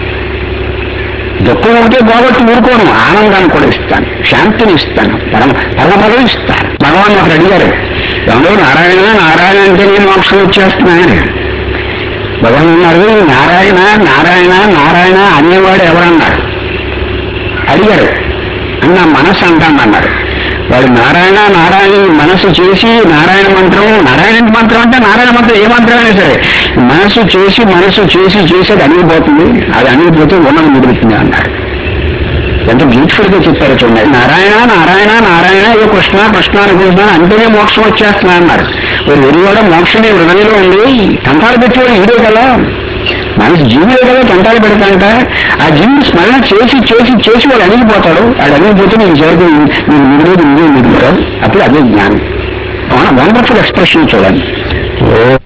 దుఃఖం ఉంటే బాగొట్టి ఊరుకోను, ఆనందాన్ని కూడా ఇస్తాను, శాంతిని ఇస్తాను, పరమ పరమబలం ఇస్తాను. భగవాన్ ఒకరు అడిగారు, ఎవరో నారాయణ నారాయణ అంటే నేను మోక్షం వచ్చేస్తున్నాయని. భగవాన్ అన్నారు, నారాయణ నారాయణ నారాయణ అనేవాడు ఎవరన్నారు అడిగారు. నా మనసు అంటానన్నారు. వాడు నారాయణ నారాయణ మనసు చేసి నారాయణ మంత్రం, నారాయణ మంత్రం అంటే నారాయణ మంత్రం ఏ మంత్రం అయినా సరే మనసు చేసి మనసు చేసి చేసేది అణిగిపోతుంది, అది అణిగిపోతే ఉన్నది మిగులుతుంది అన్నారు. ఎంత బ్యూటిఫుల్ గా చెప్పారు చూడండి. నారాయణ నారాయణ నారాయణ ఏ కృష్ణ కృష్ణ అనుకుంటున్నాను అంటేనే మోక్షం వచ్చేస్తున్నా అన్నారు. వెరి కూడా మోక్షమే హృదయంలో ఉంది, కంటాలు పెట్టేవాడు ఇదే కదా, మనసు జీవులే కదా కంటాలు పెడతాంట. ఆ జీవుడు స్మరణ చేసి చేసి చేసి వాడు అణిగిపోతాడు. వాడు అణిగిపోతే నీకు చేరుకు నీకు మిగిలేదు నువ్వే మిగులుతావు. అప్పుడు అదే జ్ఞానం. వండర్ఫుల్ ఎక్స్ప్రెషన్ చూడండి.